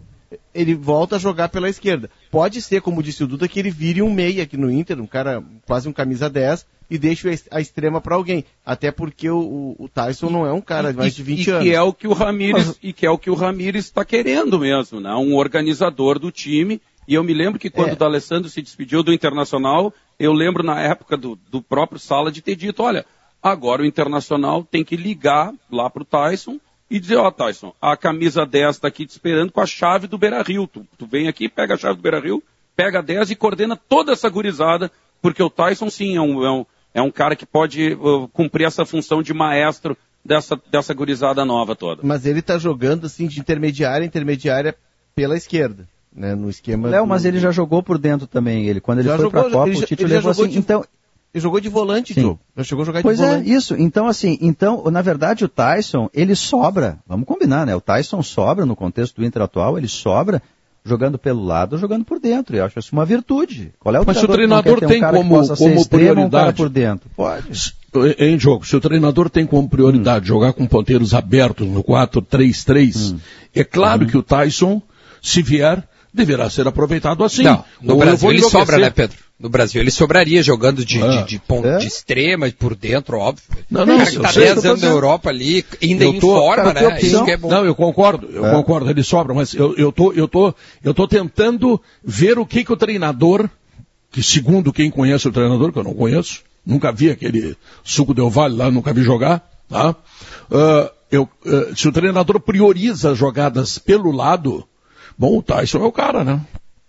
Ele volta a jogar pela esquerda. Pode ser, como disse o Duda, que ele vire um meia aqui no Inter, um cara, quase um camisa dez, e deixe a extrema para alguém. Até porque o, o, o Taison não é um cara de mais de vinte e, anos. Que é o que o Ramires, Mas... E que é o que o Ramires está querendo mesmo, né? Um organizador do time. E eu me lembro que quando é. o D'Alessandro se despediu do Internacional, eu lembro na época do, do próprio Sala de ter dito, olha, agora o Internacional tem que ligar lá para o Taison e dizer, ó, oh, Taison, a camisa dez está aqui te esperando com a chave do Beira-Rio. Tu, tu vem aqui, pega a chave do Beira-Rio, pega a dez e coordena toda essa gurizada, porque o Taison, sim, é um, é um, é um cara que pode uh, cumprir essa função de maestro dessa, dessa gurizada nova toda. Mas ele está jogando, assim, de intermediária, intermediária pela esquerda, né, no esquema... Léo, do... mas ele já jogou por dentro também, ele, quando ele já foi para a Copa, ele, o Tite levou assim, de... então... Ele jogou de volante, Joe. Já chegou a jogar pois de volante. Pois é, isso. Então, assim, então, na verdade, o Taison, ele sobra, vamos combinar, né? O Taison sobra, no contexto do Inter atual, ele sobra jogando pelo lado, jogando por dentro. Eu acho isso uma virtude. Qual é o Mas se o treinador tem um como, como extremo, prioridade... Um por dentro? Pode. Em jogo, se o treinador tem como prioridade hum. jogar com ponteiros abertos no quatro três três, hum. é claro hum. que o Taison, se vier, deverá ser aproveitado assim. Não, no Ou Brasil ele sobra, né, Pedro? No Brasil ele sobraria jogando de, ah, de, de, ponto, é? de extrema, por dentro, óbvio. Não, não, o cara que está dez anos na Europa ali, ainda eu em tô, forma, cara, né? Isso que é bom. Não, eu concordo, eu é. concordo, ele sobra, mas eu, eu, tô, eu, tô, eu tô tentando ver o que, que o treinador, que segundo quem conhece o treinador, que eu não conheço, nunca vi aquele suco Del Valle lá, nunca vi jogar, tá? Uh, eu, uh, se o treinador prioriza as jogadas pelo lado, bom, o Taison é o cara, né?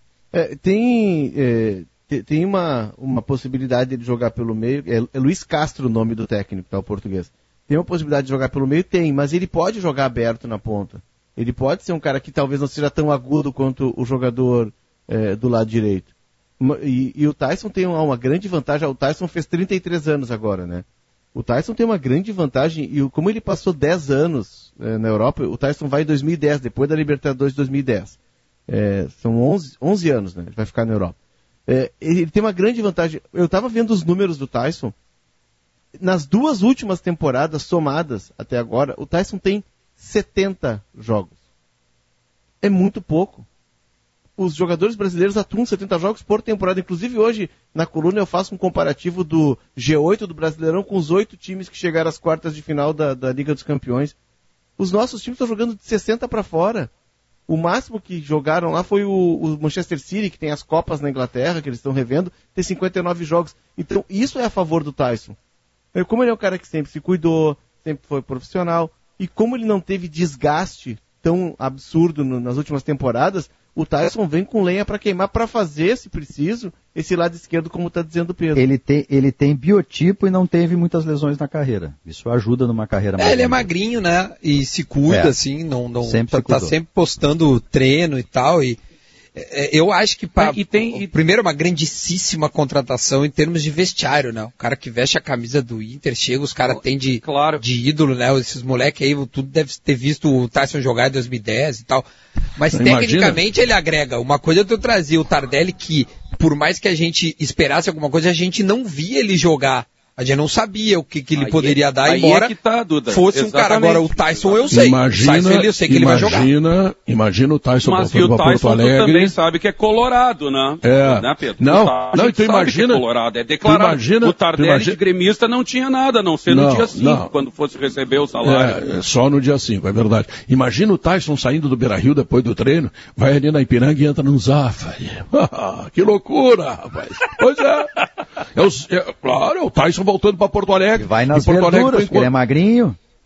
É, tem... É... Tem uma, uma possibilidade de jogar pelo meio, é, é Luiz Castro o nome do técnico, tá, o português. Tem uma possibilidade de jogar pelo meio? Tem, mas ele pode jogar aberto na ponta. Ele pode ser um cara que talvez não seja tão agudo quanto o jogador é, do lado direito. E, e o Taison tem uma, uma grande vantagem, o Taison fez trinta e três anos agora, né? O Taison tem uma grande vantagem, e como ele passou dez anos é, na Europa, o Taison vai em dois mil e dez, depois da Libertadores de dois mil e dez. É, são onze, onze anos, né? Ele vai ficar na Europa. É, ele tem uma grande vantagem. Eu estava vendo os números do Taison. Nas duas últimas temporadas somadas até agora, o Taison tem setenta jogos. É muito pouco. Os jogadores brasileiros atuam setenta jogos por temporada. Inclusive hoje, na coluna, eu faço um comparativo do G oito do Brasileirão com os oito times que chegaram às quartas de final da, da Liga dos Campeões. Os nossos times estão jogando de sessenta para fora. O máximo que jogaram lá foi o, o Manchester City, que tem as Copas na Inglaterra, que eles estão revendo, tem cinquenta e nove jogos. Então, isso é a favor do Taison. Como ele é um cara que sempre se cuidou, sempre foi profissional, e como ele não teve desgaste tão absurdo no, nas últimas temporadas, o Taison vem com lenha para queimar, para fazer, se preciso, esse lado esquerdo, como está dizendo o Pedro. Ele tem, ele tem biotipo e não teve muitas lesões na carreira. Isso ajuda numa carreira mais. É, ele é magrinho, né? E se cuida, é. assim, não, não sempre tá, tá sempre postando treino e tal. E é, eu acho que pra, e tem, e... primeiro, uma grandíssima contratação em termos de vestiário, né? O cara que veste a camisa do Inter, chega, os caras têm de, claro. de ídolo, né? Esses moleques aí, tudo deve ter visto o Taison jogar em dois mil e dez e tal. Mas Imagina. tecnicamente ele agrega. Uma coisa é tu trazer o Tardelli, que por mais que a gente esperasse alguma coisa, a gente não via ele jogar. A gente não sabia o que, que ele aí poderia dar, aí embora é que tá, Duda. fosse Exatamente. um cara. Agora o Taison eu sei. Imagina, o Taison eu sei que imagina, ele vai jogar. Imagina o Taison Mas voltando para Porto Alegre. Mas o também sabe que é colorado, né? É. Né, Pedro? Não, o não, tu imagina. É colorado, é declarado. Imagina, o Tardelli imagina, de gremista não tinha nada, a não ser não, no dia cinco, quando fosse receber o salário. É, só no dia cinco, é verdade. Imagina o Taison saindo do Beira-Rio depois do treino, vai ali na Ipiranga e entra num Zafari. Que loucura, rapaz. Pois é. É, o, é claro, é o Taison voltando para Porto Alegre. Vai nas verduras, porque ele é magrinho.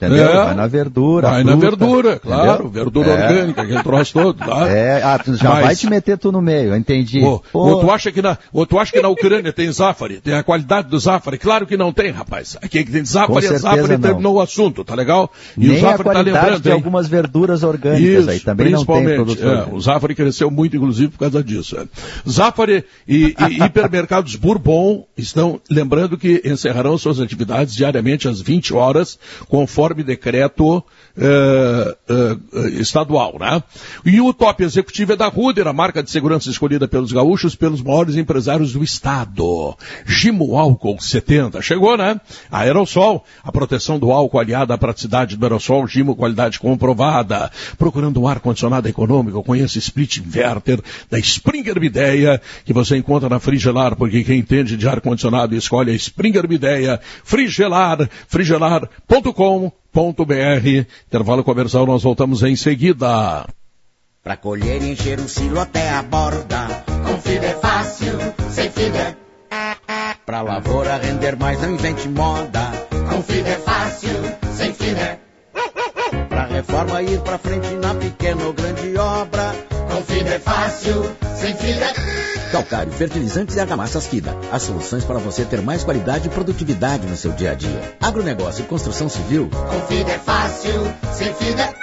Entendeu? É, vai na verdura. Vai fruta, na verdura, claro. Entendeu? Verdura é. orgânica, aquele troço todo. Tá? É, ah, tu já Mas... vai te meter tu no meio, eu entendi. Ou, ou, tu acha que na, ou tu acha que na Ucrânia tem Zafari? Tem a qualidade do Zafari? Claro que não tem, rapaz. Aqui que tem Zafari, é Zafari terminou o assunto, tá legal? E nem o Zafari a qualidade tá lembrando, de hein? algumas verduras orgânicas Isso, aí, também não tem produtos é, o Zafari cresceu muito, inclusive, por causa disso. É. Zafari e, e hipermercados Bourbon estão lembrando que encerrarão suas atividades diariamente às vinte horas, conforme decreto Uh, uh, uh, estadual, né? E o top executivo é da Ruder, a marca de segurança escolhida pelos gaúchos, pelos maiores empresários do estado. Gimo Álcool setenta, chegou, né? A Aerosol, a proteção do álcool aliada à praticidade do aerosol, Gimo, qualidade comprovada. Procurando um ar-condicionado econômico, conheça Split Inverter da Springer Midea, que você encontra na Frigelar, porque quem entende de ar-condicionado escolhe a Springer Midea. Frigelar, frigelar ponto com ponto br. Intervalo comercial, nós voltamos em seguida. Pra colher e encher o silo até a borda, com fibra é fácil, sem fibra. Pra lavoura render mais, não invente moda, com fibra é fácil, sem fibra. Pra reforma ir pra frente na pequena ou grande obra, com fibra é fácil, sem fibra. Calcário, fertilizantes e argamassas Fida. As soluções para você ter mais qualidade e produtividade no seu dia a dia. Agronegócio e construção civil. Com Fida é fácil, sem Fida.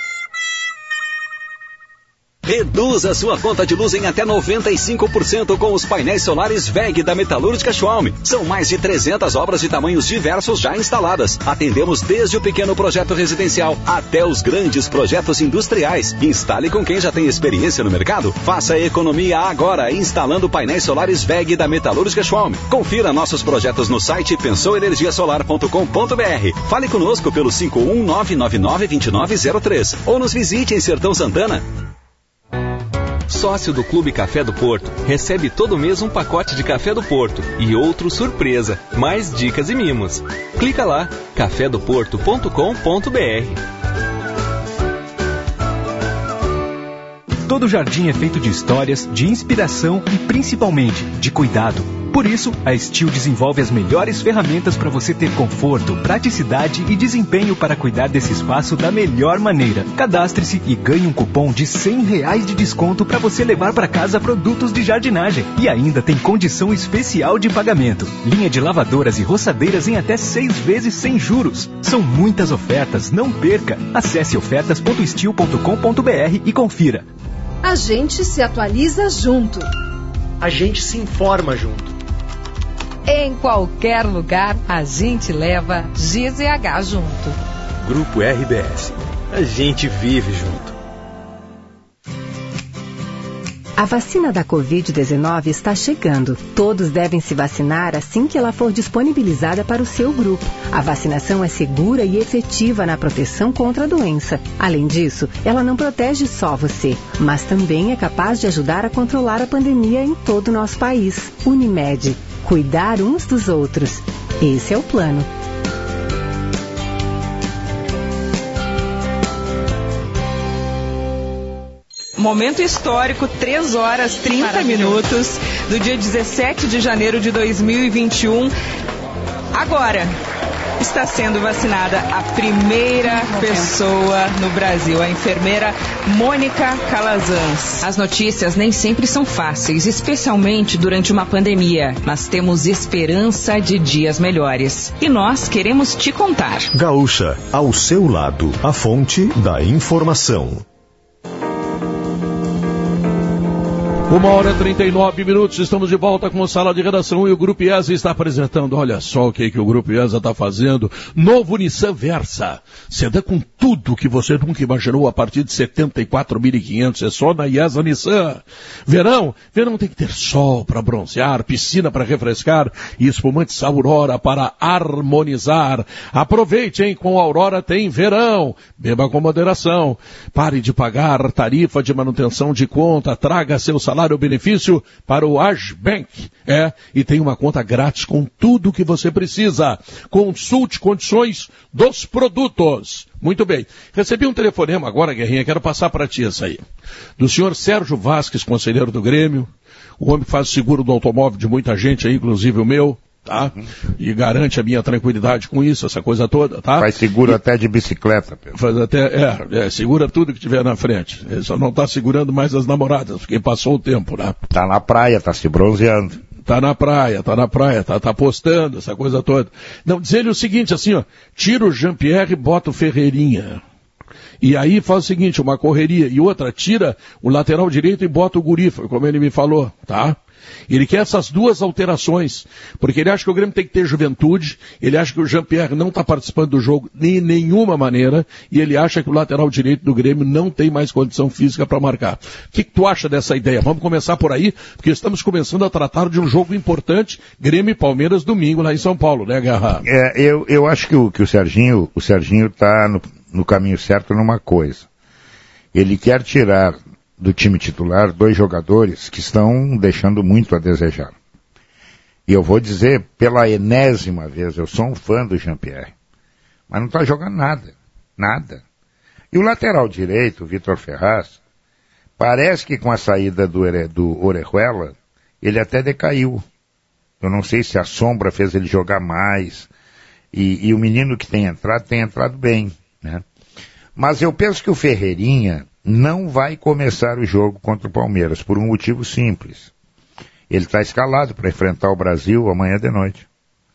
Reduza sua conta de luz em até noventa e cinco por cento com os painéis solares W E G da Metalúrgica Schwalm. São mais de trezentas obras de tamanhos diversos já instaladas. Atendemos desde o pequeno projeto residencial até os grandes projetos industriais. Instale com quem já tem experiência no mercado. Faça economia agora instalando painéis solares W E G da Metalúrgica Schwalm. Confira nossos projetos no site pensou energia solar ponto com ponto br. Fale conosco pelo cinco um nove nove nove dois nove zero três ou nos visite em Sertão Santana. Sócio do Clube Café do Porto, recebe todo mês um pacote de Café do Porto e outro surpresa, mais dicas e mimos. Clica lá, café do porto ponto com ponto br. Todo jardim é feito de histórias, de inspiração e principalmente de cuidado. Por isso, a Steel desenvolve as melhores ferramentas para você ter conforto, praticidade e desempenho para cuidar desse espaço da melhor maneira. Cadastre-se e ganhe um cupom de cem reais de desconto para você levar para casa produtos de jardinagem. E ainda tem condição especial de pagamento. Linha de lavadoras e roçadeiras em até seis vezes sem juros. São muitas ofertas, não perca. Acesse ofertas ponto steel ponto com ponto br e confira. A gente se atualiza junto. A gente se informa junto. Em qualquer lugar, a gente leva G Z H junto. Grupo R B S. A gente vive junto. A vacina da covid dezenove está chegando. Todos devem se vacinar assim que ela for disponibilizada para o seu grupo. A vacinação é segura e efetiva na proteção contra a doença. Além disso, ela não protege só você, mas também é capaz de ajudar a controlar a pandemia em todo o nosso país. Unimed. Cuidar uns dos outros. Esse é o plano. Momento histórico, três horas, trinta minutos, do dia dezessete de janeiro de dois mil e vinte e um. Agora está sendo vacinada a primeira pessoa no Brasil, a enfermeira Mônica Calazans. As notícias nem sempre são fáceis, especialmente durante uma pandemia, mas temos esperança de dias melhores. E nós queremos te contar. Gaúcha, ao seu lado, a fonte da informação. Uma hora e trinta e nove minutos, estamos de volta com a sala de redação e o Grupo IESA está apresentando, olha só o que, que o Grupo IESA está fazendo, novo Nissan Versa, sedã com tudo que você nunca imaginou a partir de setenta e quatro mil e quinhentos, é só na IESA Nissan. Verão, verão tem que ter sol para bronzear, piscina para refrescar e espumantes Aurora para harmonizar. Aproveite, hein, com a Aurora tem verão, beba com moderação, pare de pagar tarifa de manutenção de conta, traga seu salário o benefício para o Ashbank. É, e tem uma conta grátis com tudo o que você precisa. Consulte condições dos produtos. Muito bem. Recebi um telefonema agora, Guerrinha, quero passar para ti essa aí. Do senhor Sérgio Vasques, conselheiro do Grêmio, o homem que faz seguro do automóvel de muita gente aí, inclusive o meu. tá? E garante a minha tranquilidade com isso, essa coisa toda, tá? Faz seguro e... até de bicicleta, Pedro. Faz até, é, é, segura tudo que tiver na frente. Ele só não está segurando mais as namoradas, porque passou o tempo, né? Tá na praia, tá se bronzeando. Tá na praia, tá na praia, tá, tá postando, essa coisa toda. Não, dizer ele o seguinte, assim, ó, tira o Jean-Pierre e bota o Ferreirinha. E aí faz o seguinte, uma correria, e outra, tira o lateral direito e bota o Guri, foi como ele me falou, tá? Ele quer essas duas alterações, porque ele acha que o Grêmio tem que ter juventude, ele acha que o Jean-Pierre não está participando do jogo de nenhuma maneira, e ele acha que o lateral direito do Grêmio não tem mais condição física para marcar. O que, que tu acha dessa ideia? Vamos começar por aí, porque estamos começando a tratar de um jogo importante, Grêmio e Palmeiras domingo lá em São Paulo, né, Guerra? É, eu, eu acho que o, que o Serginho, o Serginho está no, no caminho certo numa coisa. Ele quer tirar do time titular dois jogadores que estão deixando muito a desejar. E eu vou dizer, pela enésima vez, eu sou um fã do Jean-Pierre, mas não está jogando nada, nada. E o lateral direito, o Vitor Ferraz, parece que com a saída do, do Orejuela, ele até decaiu. Eu não sei se a sombra fez ele jogar mais, e, e o menino que tem entrado, tem entrado bem, né? Mas eu penso que o Ferreirinha não vai começar o jogo contra o Palmeiras, por um motivo simples. Ele está escalado para enfrentar o Brasil amanhã de noite.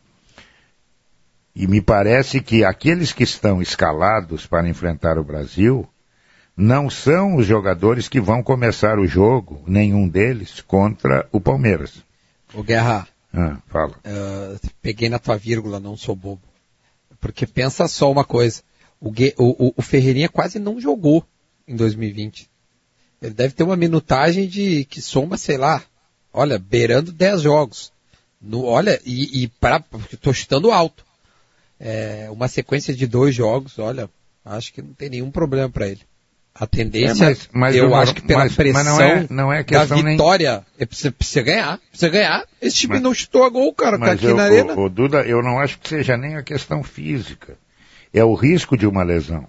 E me parece que aqueles que estão escalados para enfrentar o Brasil não são os jogadores que vão começar o jogo, nenhum deles, contra o Palmeiras. Ô Guerra, ah, fala. Uh, peguei na tua vírgula, não sou bobo. Porque pensa só uma coisa, o, o, o Ferreirinha quase não jogou em dois mil e vinte. Ele deve ter uma minutagem de que soma, sei lá, olha, beirando dez jogos. No, olha, e, e para, estou chutando alto. É, uma sequência de dois jogos, olha, acho que não tem nenhum problema para ele. A tendência, é, mas, mas eu, eu acho que pela mas, pressão mas não é, não é da vitória, nem... é, precisa, precisa ganhar, precisa ganhar. Esse time mas, não chutou a gol, cara, tá aqui eu, na arena. O, o Duda, eu não acho que seja nem a questão física. É o risco de uma lesão.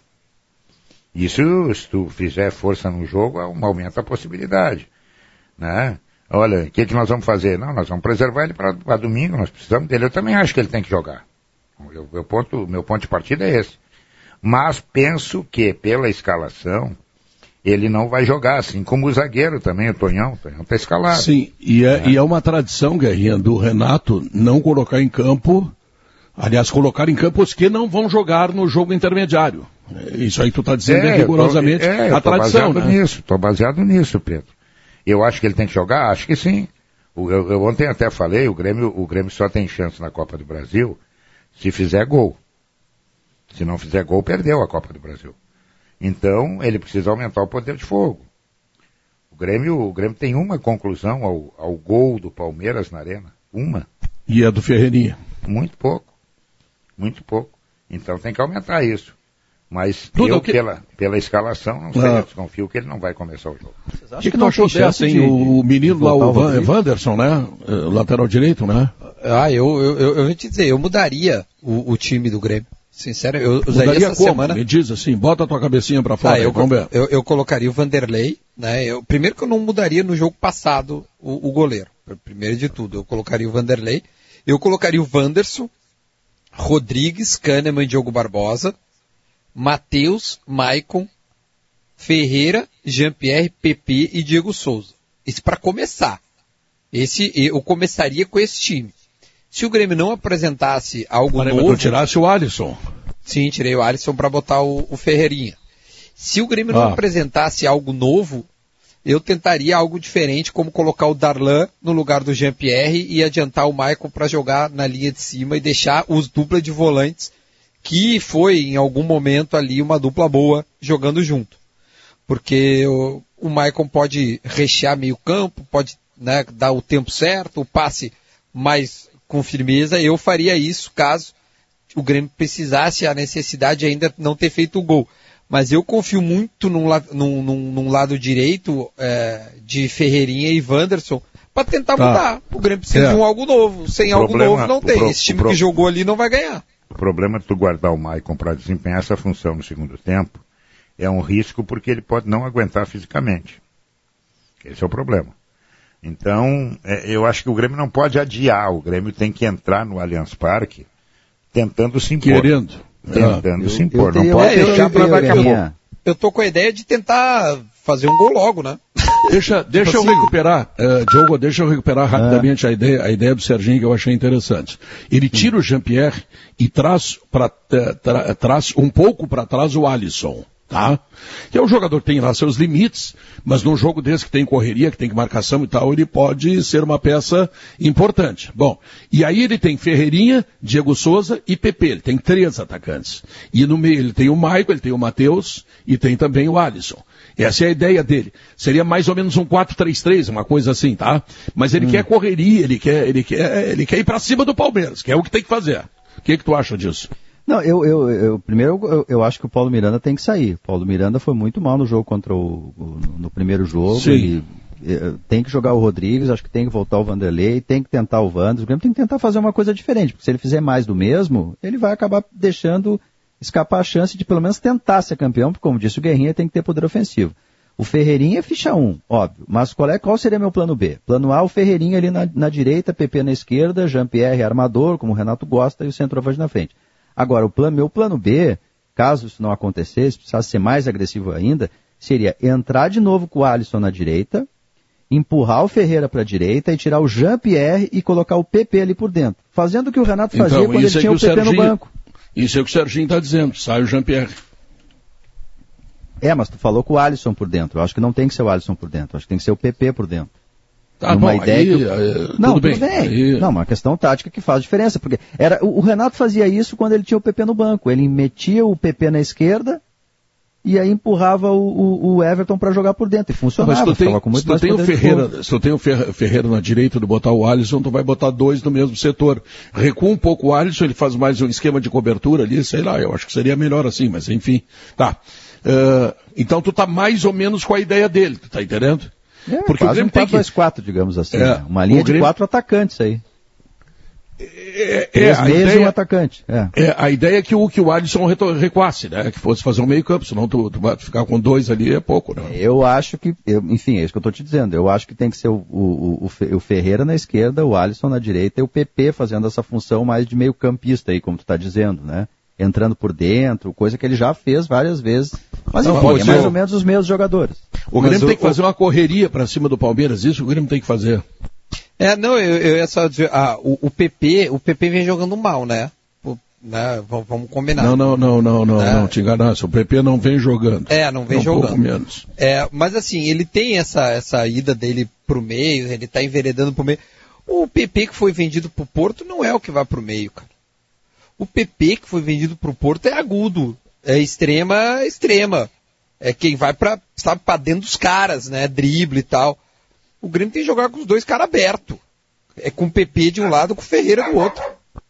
Isso, se tu fizer força no jogo, aumenta a possibilidade, né? Olha, o que, que nós vamos fazer? Não, nós vamos preservar ele para domingo, nós precisamos dele. Eu também acho que ele tem que jogar. O meu ponto, meu ponto de partida é esse. Mas penso que, pela escalação, ele não vai jogar, assim como o zagueiro também, o Tonhão. O Tonhão está escalado. Sim, e é, é. e é uma tradição, Guerrinha, do Renato não colocar em campo, aliás, colocar em campo os que não vão jogar no jogo intermediário. Isso aí tu está dizendo é, rigorosamente é, a tradição, né? Nisso, estou baseado nisso, Pedro. Eu acho que ele tem que jogar? Acho que sim. Eu, eu ontem até falei, o Grêmio, o Grêmio só tem chance na Copa do Brasil se fizer gol. Se não fizer gol, perdeu a Copa do Brasil. Então, ele precisa aumentar o poder de fogo. O Grêmio, o Grêmio tem uma conclusão ao, ao gol do Palmeiras na arena. Uma. E é do Ferreirinha. Muito pouco. Muito pouco. Então tem que aumentar isso. Mas Tudo eu, que... pela, pela escalação, não sei, ah. eu desconfio que ele não vai começar o jogo. O que, que tu achou dessa, hein? De, o menino de lá, o Van, Wanderson, né? O lateral direito, né? Ah, eu, eu, eu, eu vou te dizer, eu mudaria o, o time do Grêmio. Sincero, eu usaria mudaria essa como? semana. Me diz assim, bota a tua cabecinha pra fora. Ah, eu, eu, eu, eu colocaria o Vanderlei, né? Eu, primeiro que eu não mudaria no jogo passado o, o goleiro. Primeiro de tudo, eu colocaria o Vanderlei. Eu colocaria o Wanderson, Rodrigues, Kahneman e Diogo Barbosa, Matheus, Maicon, Ferreira, Jean-Pierre, Pepe e Diego Souza. Isso para começar. Esse, eu começaria com esse time. Se o Grêmio não apresentasse algo Parei, novo... Mas tu tirasse o Alisson. Sim, tirei o Alisson para botar o, o Ferreirinha. Se o Grêmio ah. não apresentasse algo novo, eu tentaria algo diferente, como colocar o Darlan no lugar do Jean-Pierre e adiantar o Maicon para jogar na linha de cima e deixar os dupla de volantes, que foi em algum momento ali uma dupla boa jogando junto. Porque o, o Maicon pode rechear meio campo, pode, né, dar o tempo certo, o passe mais com firmeza. Eu faria isso caso o Grêmio precisasse, a necessidade de ainda não ter feito o gol. Mas eu confio muito num, num, num, num lado direito é, de Ferreirinha e Wanderson para tentar tá. mudar. O Grêmio precisa é. de um algo novo. Sem algo problema, novo não tem. Pro, Esse time pro... que jogou ali não vai ganhar. O problema de tu guardar o Maicon para desempenhar essa função no segundo tempo é um risco porque ele pode não aguentar fisicamente. Esse é o problema. Então, é, eu acho que o Grêmio não pode adiar, o Grêmio tem que entrar no Allianz Parque tentando se impor. Querendo. Tentando eu, se impor, eu não pode eu, deixar para daqui a pouco. Eu tô com a ideia de tentar fazer um gol logo, né? Deixa, deixa eu recuperar, uh, Diogo, deixa eu recuperar rapidamente ah. a, ideia, a ideia do Serginho que eu achei interessante. Ele tira o Jean-Pierre e traz, pra, tra, traz um pouco para trás o Alisson. Tá? Que é um jogador que tem lá seus limites, mas num jogo desse que tem correria, que tem marcação e tal, ele pode ser uma peça importante. Bom, e aí ele tem Ferreirinha, Diego Souza e Pepe, ele tem três atacantes. E no meio ele tem o Maicon, ele tem o Matheus e tem também o Alisson. Essa é a ideia dele. Seria mais ou menos um quatro três três, uma coisa assim, tá? Mas ele hum. quer correria, ele quer, ele quer, ele quer ir para cima do Palmeiras, que é o que tem que fazer. O que, que tu acha disso? Não, eu, eu, eu primeiro eu, eu acho que o Paulo Miranda tem que sair. O Paulo Miranda foi muito mal no jogo contra o, o no primeiro jogo. Sim. Ele, ele, tem que jogar o Rodrigues, acho que tem que voltar o Vanderlei, tem que tentar o Wanderson. O Grêmio tem que tentar fazer uma coisa diferente, porque se ele fizer mais do mesmo, ele vai acabar deixando escapar a chance de pelo menos tentar ser campeão, porque como disse o Guerrinha, tem que ter poder ofensivo. O Ferreirinha é ficha um, óbvio, mas qual, é, qual seria meu plano B? Plano A, o Ferreirinha ali na, na direita, Pepe na esquerda, Jean-Pierre armador, como o Renato gosta, e o centroavante na frente. Agora, o plano, meu plano B, caso isso não acontecesse, precisasse ser mais agressivo ainda, seria entrar de novo com o Alisson na direita, empurrar o Ferreira para a direita e tirar o Jean-Pierre e colocar o Pepe ali por dentro. Fazendo o que o Renato fazia então, quando ele tinha o Pepe Serginho, no banco. Isso é o que o Serginho está dizendo, sai o Jean-Pierre. É, mas tu falou com o Alisson por dentro. Eu acho que não tem que ser o Alisson por dentro, eu acho que tem que ser o Pepe por dentro. Ah, uma bom, ideia aí, que... aí, não, tudo tudo bem. bem. Aí... Não, uma questão tática que faz diferença, porque era, o, o Renato fazia isso quando ele tinha o Pepe no banco. Ele metia o Pepe na esquerda e aí empurrava o, o, o Everton para jogar por dentro. E funcionava. Mas tu tem, com muito se tu tem o Ferreira, se tu tem o Ferreira na direita de botar o Alisson, tu vai botar dois no mesmo setor. Recua um pouco o Alisson, ele faz mais um esquema de cobertura ali, sei lá, eu acho que seria melhor assim, mas enfim. Tá. Uh, então tu tá mais ou menos com a ideia dele, tu tá entendendo? É, porque quase o Grêmio um quatro dois quatro, que... digamos assim. É, né? Uma linha Grêmio... de quatro atacantes aí. É, é, a ideia, e um atacante. É. É, a ideia é que o, que o Alisson recuasse, né? Que fosse fazer um meio campo, senão tu, tu vai ficar com dois ali é pouco, né? Eu acho que, eu, enfim, é isso que eu estou te dizendo. Eu acho que tem que ser o, o, o, o Ferreira na esquerda, o Alisson na direita e o Pepe fazendo essa função mais de meio campista aí, como tu está dizendo, né? Entrando por dentro, coisa que ele já fez várias vezes. Mas não, enfim, é mais ou menos os mesmos jogadores. O Grêmio tem que fazer uma correria para cima do Palmeiras, isso o Grêmio tem que fazer. É, não, eu, eu ia só dizer, ah, o, o Pepe, o Pepe vem jogando mal, né? O, né vamos, vamos combinar. Não, não, não, não, não, é. não te enganasse, o Pepe não vem jogando. É, não vem não, jogando. Um pouco menos. É, mas assim, ele tem essa, essa ida dele pro meio, ele tá enveredando pro meio. O Pepe que foi vendido pro Porto não é o que vai pro meio, cara. O Pepe que foi vendido pro Porto é agudo, é extrema, extrema. É quem vai pra, sabe, pra dentro dos caras, né? Drible e tal. O Grêmio tem que jogar com os dois caras abertos. É com o Pepe de um lado e com o Ferreira do outro.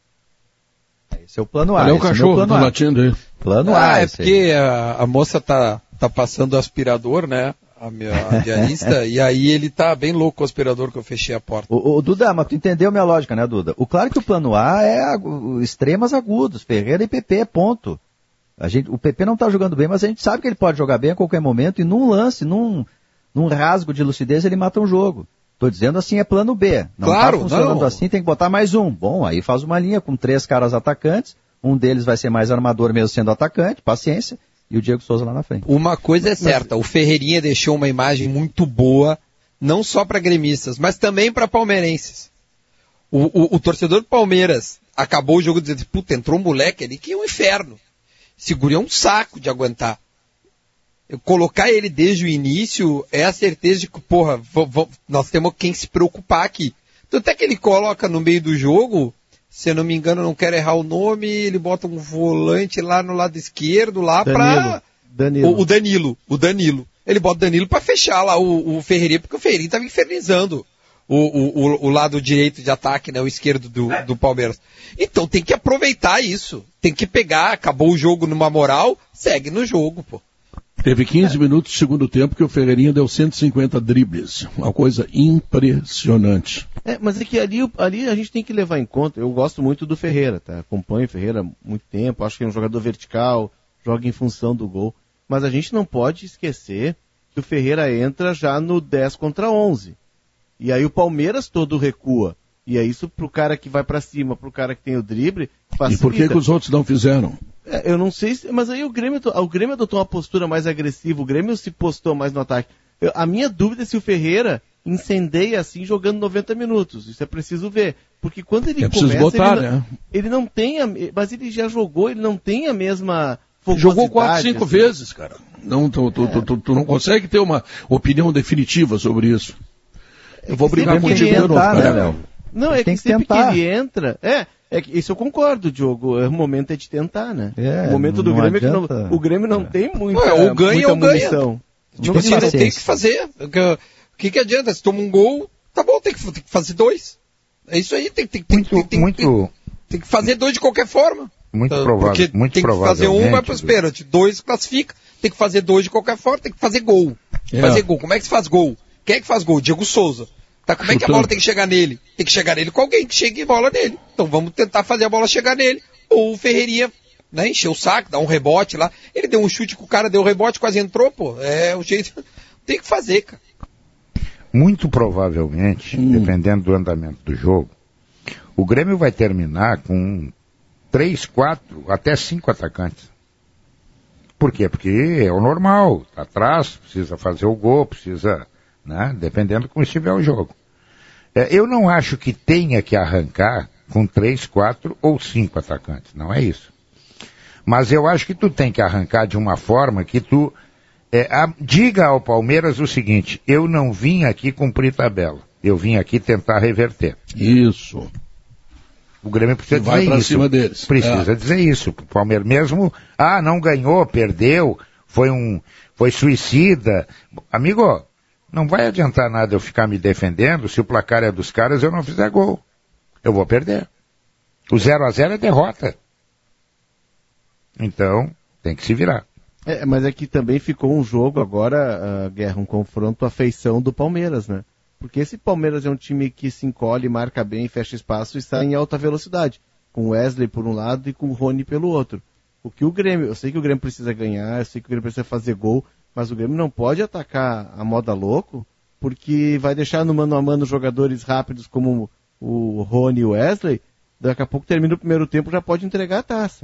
Esse é o plano A. Olha o cachorro, tá latindo aí. Plano ah, A. é porque a, a moça tá, tá passando o aspirador, né? A minha diarista, e aí ele tá bem louco com o aspirador que eu fechei a porta. O, o Duda, mas tu entendeu minha lógica, né, Duda? O claro que o plano A é agu, extremas agudos, Ferreira e Pepe, ponto. A gente, o Pepe não tá jogando bem, mas a gente sabe que ele pode jogar bem a qualquer momento, e num lance, num, num rasgo de lucidez, ele mata um jogo. Tô dizendo assim, é plano B. Não claro, tá funcionando não. assim, tem que botar mais um. Bom, aí faz uma linha com três caras atacantes, um deles vai ser mais armador mesmo sendo atacante, paciência, e o Diego Souza lá na frente. Uma coisa é certa, o Ferreirinha deixou uma imagem muito boa, não só para gremistas, mas também para palmeirenses. O, o, o torcedor do Palmeiras acabou o jogo dizendo, puta, entrou um moleque ali que é um inferno. Segurei um saco de aguentar. Eu colocar ele desde o início é a certeza de que, porra, v- v- nós temos quem se preocupar aqui. Tanto é que ele coloca no meio do jogo, se eu não me engano, não quero errar o nome, ele bota um volante lá no lado esquerdo, lá Danilo, pra... Danilo. O, o Danilo, o Danilo. Ele bota o Danilo pra fechar lá o, o Ferreirinha, porque o Ferreirinha tava infernizando o, o, o, o lado direito de ataque, né, o esquerdo do, do Palmeiras. Então tem que aproveitar isso. Tem que pegar, acabou o jogo numa moral, segue no jogo, pô. Teve quinze é. minutos do segundo tempo que o Ferreirinha deu cento e cinquenta dribles. Uma coisa impressionante. É, mas é que ali, ali a gente tem que levar em conta, eu gosto muito do Ferreira, tá? Acompanho o Ferreira há muito tempo, acho que é um jogador vertical, joga em função do gol. Mas a gente não pode esquecer que o Ferreira entra já no dez contra onze. E aí o Palmeiras todo recua. E é isso pro cara que vai para cima, pro cara que tem o drible, facilita. E por que, que os outros não fizeram? É, eu não sei, se, mas aí o Grêmio, o Grêmio adotou uma postura mais agressiva, o Grêmio se postou mais no ataque. Eu, a minha dúvida é se o Ferreira incendeia assim jogando noventa minutos. Isso é preciso ver. Porque quando ele é começa, botar, ele, não, né? ele não tem, a, mas ele já jogou, ele não tem a mesma fogosidade. Jogou quatro, cinco assim. vezes, cara. Não, tu, tu, é. tu, tu, tu não consegue ter uma opinião definitiva sobre isso. Eu vou brigar contigo de novo, né, Léo? Não, é que, que sempre tentar. que ele entra... É, é que, isso eu concordo, Diogo. O momento é de tentar, né? É, o momento do Grêmio adianta. é que não, o Grêmio não é. tem muita, Ué, ou ganha, muita ou munição. Ganha. Tipo assim, não tem que fazer. O que, que adianta? Se toma um gol, tá bom, tem que, tem que fazer dois. É isso aí, tem, tem, muito, tem, tem, muito, tem, tem que fazer dois de qualquer forma. Muito uh, provável. Porque muito tem que fazer um, vai para os pênaltis. Dois classifica. Tem que fazer dois de qualquer forma, tem que fazer gol. É. Fazer gol. Como é que se faz gol? Quem é que faz gol? Diego Souza. Tá, como é que a bola tem que chegar nele? Tem que chegar nele com alguém que chegue a bola nele. Então vamos tentar fazer a bola chegar nele. Ou o Ferreirinha, né, encher o saco, dar um rebote lá. Ele deu um chute que o cara deu rebote, quase entrou, pô. É o jeito. Tem que fazer, cara. Muito provavelmente, hum. dependendo do andamento do jogo, o Grêmio vai terminar com três, quatro, até cinco atacantes. Por quê? Porque é o normal. Tá atrás, precisa fazer o gol, precisa... Né? Dependendo de como estiver o jogo. É, eu não acho que tenha que arrancar com três, quatro ou cinco atacantes, não é isso. Mas eu acho que tu tem que arrancar de uma forma que tu é, a, diga ao Palmeiras o seguinte: eu não vim aqui cumprir tabela, eu vim aqui tentar reverter. Isso. O Grêmio precisa vai dizer pra isso. Cima deles. Precisa é. dizer isso. O Palmeiras mesmo, ah, não ganhou, perdeu, foi um, foi suicida. Amigo, não vai adiantar nada eu ficar me defendendo se o placar é dos caras e eu não fizer gol. Eu vou perder. O zero a zero é derrota. Então, tem que se virar. É, mas aqui também ficou um jogo agora, uh, Guerra, um confronto à feição do Palmeiras, né? Porque esse Palmeiras é um time que se encolhe, marca bem, fecha espaço e está em alta velocidade. Com o Wesley por um lado e com o Rony pelo outro. O que o Grêmio, eu sei que o Grêmio precisa ganhar, eu sei que o Grêmio precisa fazer gol, mas o Grêmio não pode atacar a moda louco, porque vai deixar no mano a mano jogadores rápidos como o Rony e o Wesley, daqui a pouco termina o primeiro tempo, já pode entregar a taça.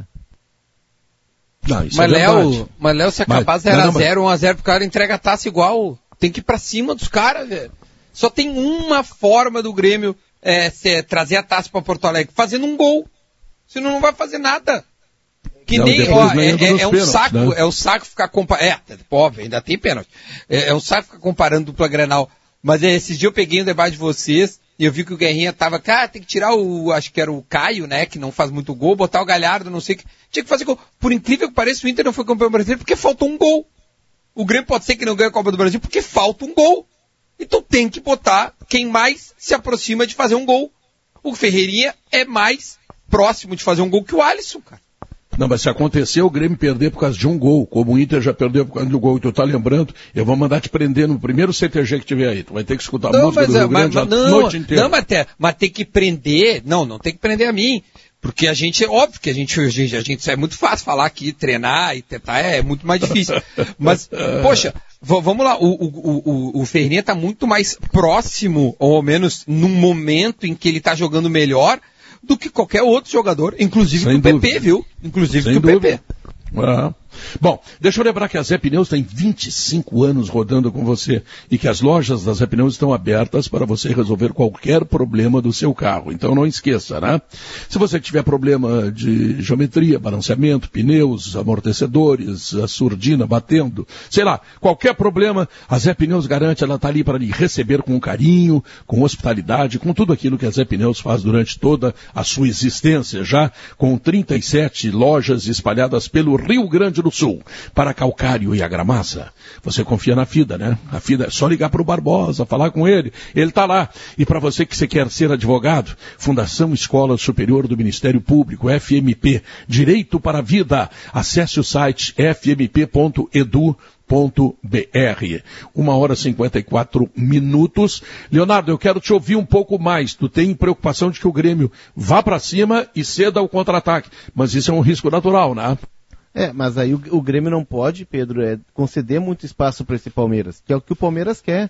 Não, isso mas, é Léo, mas Léo, se acabar zero a zero, um a zero pro cara, entrega a taça igual. Tem que ir pra cima dos caras, velho. Só tem uma forma do Grêmio é, ser, trazer a taça pra Porto Alegre, fazendo um gol. Senão não vai fazer nada. Que não, nem, ó, é, é, é um pênalti, saco, né? É o saco ficar comparando, é, óbvio, ainda tem pênalti. É, é um saco ficar comparando dupla Grenal. Mas é, esses dias eu peguei um debate de vocês, e eu vi que o Guerrinha tava, cara, tem que tirar o, acho que era o Caio, né, que não faz muito gol, botar o Galhardo, não sei o que, tinha que fazer gol. Por incrível que pareça, o Inter não foi campeão brasileiro porque faltou um gol. O Grêmio pode ser que não ganhe a Copa do Brasil porque falta um gol. Então tem que botar quem mais se aproxima de fazer um gol. O Ferreirinha é mais próximo de fazer um gol que o Alisson, cara. Não, mas se acontecer o Grêmio perder por causa de um gol, como o Inter já perdeu por causa de um gol, e tu tá lembrando, eu vou mandar te prender no primeiro C T G que tiver aí. Tu vai ter que escutar a música mas, do Rio Grande mas, a não, noite inteira. Não, mas, ter, mas tem que prender, não, não tem que prender a mim. Porque a gente, é óbvio que a gente, a gente, a gente, é muito fácil falar aqui, treinar e tentar, é, é muito mais difícil. Mas, poxa, v- vamos lá, o, o, o, o Ferreirinha tá muito mais próximo, ou ao menos num momento em que ele tá jogando melhor, do que qualquer outro jogador, inclusive Sem do dúvida. P P, viu? Inclusive Sem do dúvida. P P. Ah. Bom, deixa eu lembrar que a Zé Pneus tem vinte e cinco anos rodando com você e que as lojas da Zé Pneus estão abertas para você resolver qualquer problema do seu carro. Então não esqueça, né? Se você tiver problema de geometria, balanceamento, pneus, amortecedores, a surdina batendo, sei lá, qualquer problema, a Zé Pneus garante, ela está ali para lhe receber com carinho, com hospitalidade, com tudo aquilo que a Zé Pneus faz durante toda a sua existência, já com trinta e sete lojas espalhadas pelo Rio Grande do Sul, para Calcário e a Gramasa. Você confia na FIDA, né? A FIDA é só ligar para o Barbosa, falar com ele, ele está lá. E para você que você quer ser advogado, Fundação Escola Superior do Ministério Público, F M P, Direito para a Vida. Acesse o site f m p ponto edu ponto b r. Uma hora e cinquenta e quatro minutos. Leonardo, eu quero te ouvir um pouco mais. Tu tem preocupação de que o Grêmio vá para cima e ceda ao contra-ataque. Mas isso é um risco natural, né? É, mas aí o, o Grêmio não pode, Pedro, é, conceder muito espaço para esse Palmeiras, que é o que o Palmeiras quer. O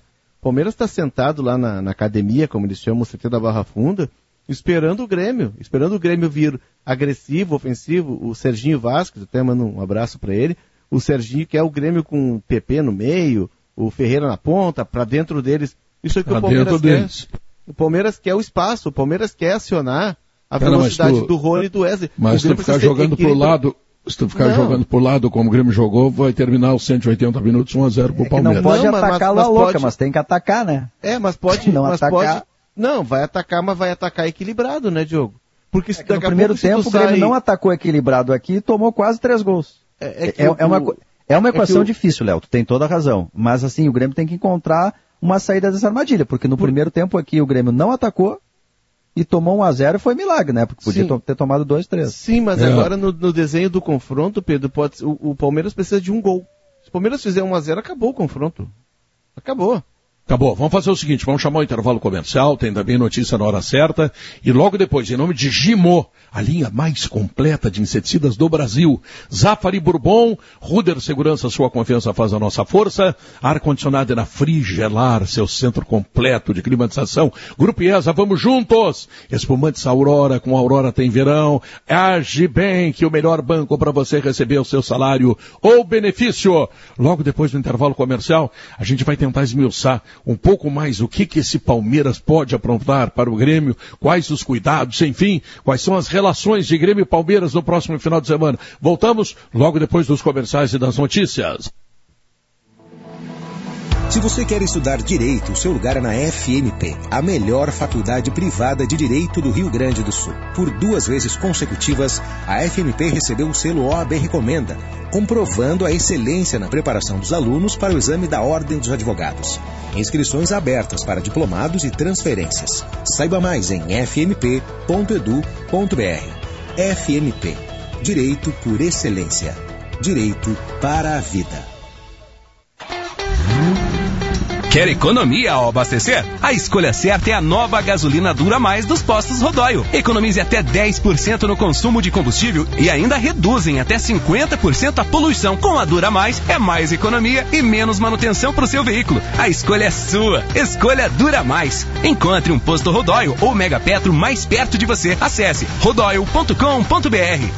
Palmeiras está sentado lá na, na academia, como eles chamam, o C T da Barra Funda, esperando o Grêmio, esperando o Grêmio vir agressivo, ofensivo. O Serginho Vasquez, até mando um abraço para ele, o Serginho que é o Grêmio com o P P no meio, o Ferreira na ponta, para dentro deles. Isso é que pra o Palmeiras quer. Deles. O Palmeiras quer o espaço, o Palmeiras quer acionar a Cara, velocidade tu, do Rony e do Wesley. Mas se tu ficar jogando pro lado, se tu ficar não. jogando pro lado como o Grêmio jogou, vai terminar os cento e oitenta minutos um a zero pro é Palmeiras. Não pode não, atacar lá louca, pode... mas tem que atacar, né? É, mas pode, não mas atacar. Pode... Não, vai atacar, mas vai atacar equilibrado, né, Diogo? Porque se é no primeiro pouco, tempo o Grêmio sai... não atacou equilibrado aqui e tomou quase três gols. É, é, é, é, uma, é uma equação é o... difícil, Léo, tu tem toda a razão. Mas assim, o Grêmio tem que encontrar uma saída dessa armadilha, porque no Por... primeiro tempo aqui o Grêmio não atacou e tomou um a zero e foi milagre, né? Porque podia to- ter tomado dois, três. Sim, mas é. agora no, no desenho do confronto, Pedro, pode, o, o Palmeiras precisa de um gol. Se o Palmeiras fizer um a zero, acabou o confronto. Acabou. Acabou. Vamos fazer o seguinte, vamos chamar o intervalo comercial, tem também notícia na hora certa, e logo depois, em nome de Gimo, a linha mais completa de inseticidas do Brasil, Zafari Bourbon, Ruder Segurança, sua confiança faz a nossa força, ar-condicionado é na Frigelar, seu centro completo de climatização, Grupo IESA, vamos juntos! Espumantes Aurora, com Aurora tem verão, age bem, que o melhor banco para você receber o seu salário ou benefício. Logo depois do intervalo comercial, a gente vai tentar esmiuçar um pouco mais o que que esse Palmeiras pode aprontar para o Grêmio, quais os cuidados, enfim, quais são as relações de Grêmio e Palmeiras no próximo final de semana. Voltamos logo depois dos comerciais e das notícias. Se você quer estudar Direito, o seu lugar é na F M P, a melhor faculdade privada de Direito do Rio Grande do Sul. Por duas vezes consecutivas, a F M P recebeu o selo O A B Recomenda, comprovando a excelência na preparação dos alunos para o exame da Ordem dos Advogados. Inscrições abertas para diplomados e transferências. Saiba mais em f m p ponto e d u ponto b r. F M P. Direito por excelência. Direito para a vida. Quer economia ao abastecer? A escolha certa é a nova gasolina Dura Mais dos postos Rodóio. Economize até dez por cento no consumo de combustível e ainda reduzem até cinquenta por cento a poluição. Com a Dura Mais, é mais economia e menos manutenção para o seu veículo. A escolha é sua. Escolha Dura Mais. Encontre um posto Rodóio ou Mega Petro mais perto de você. Acesse rodóio ponto com ponto b r.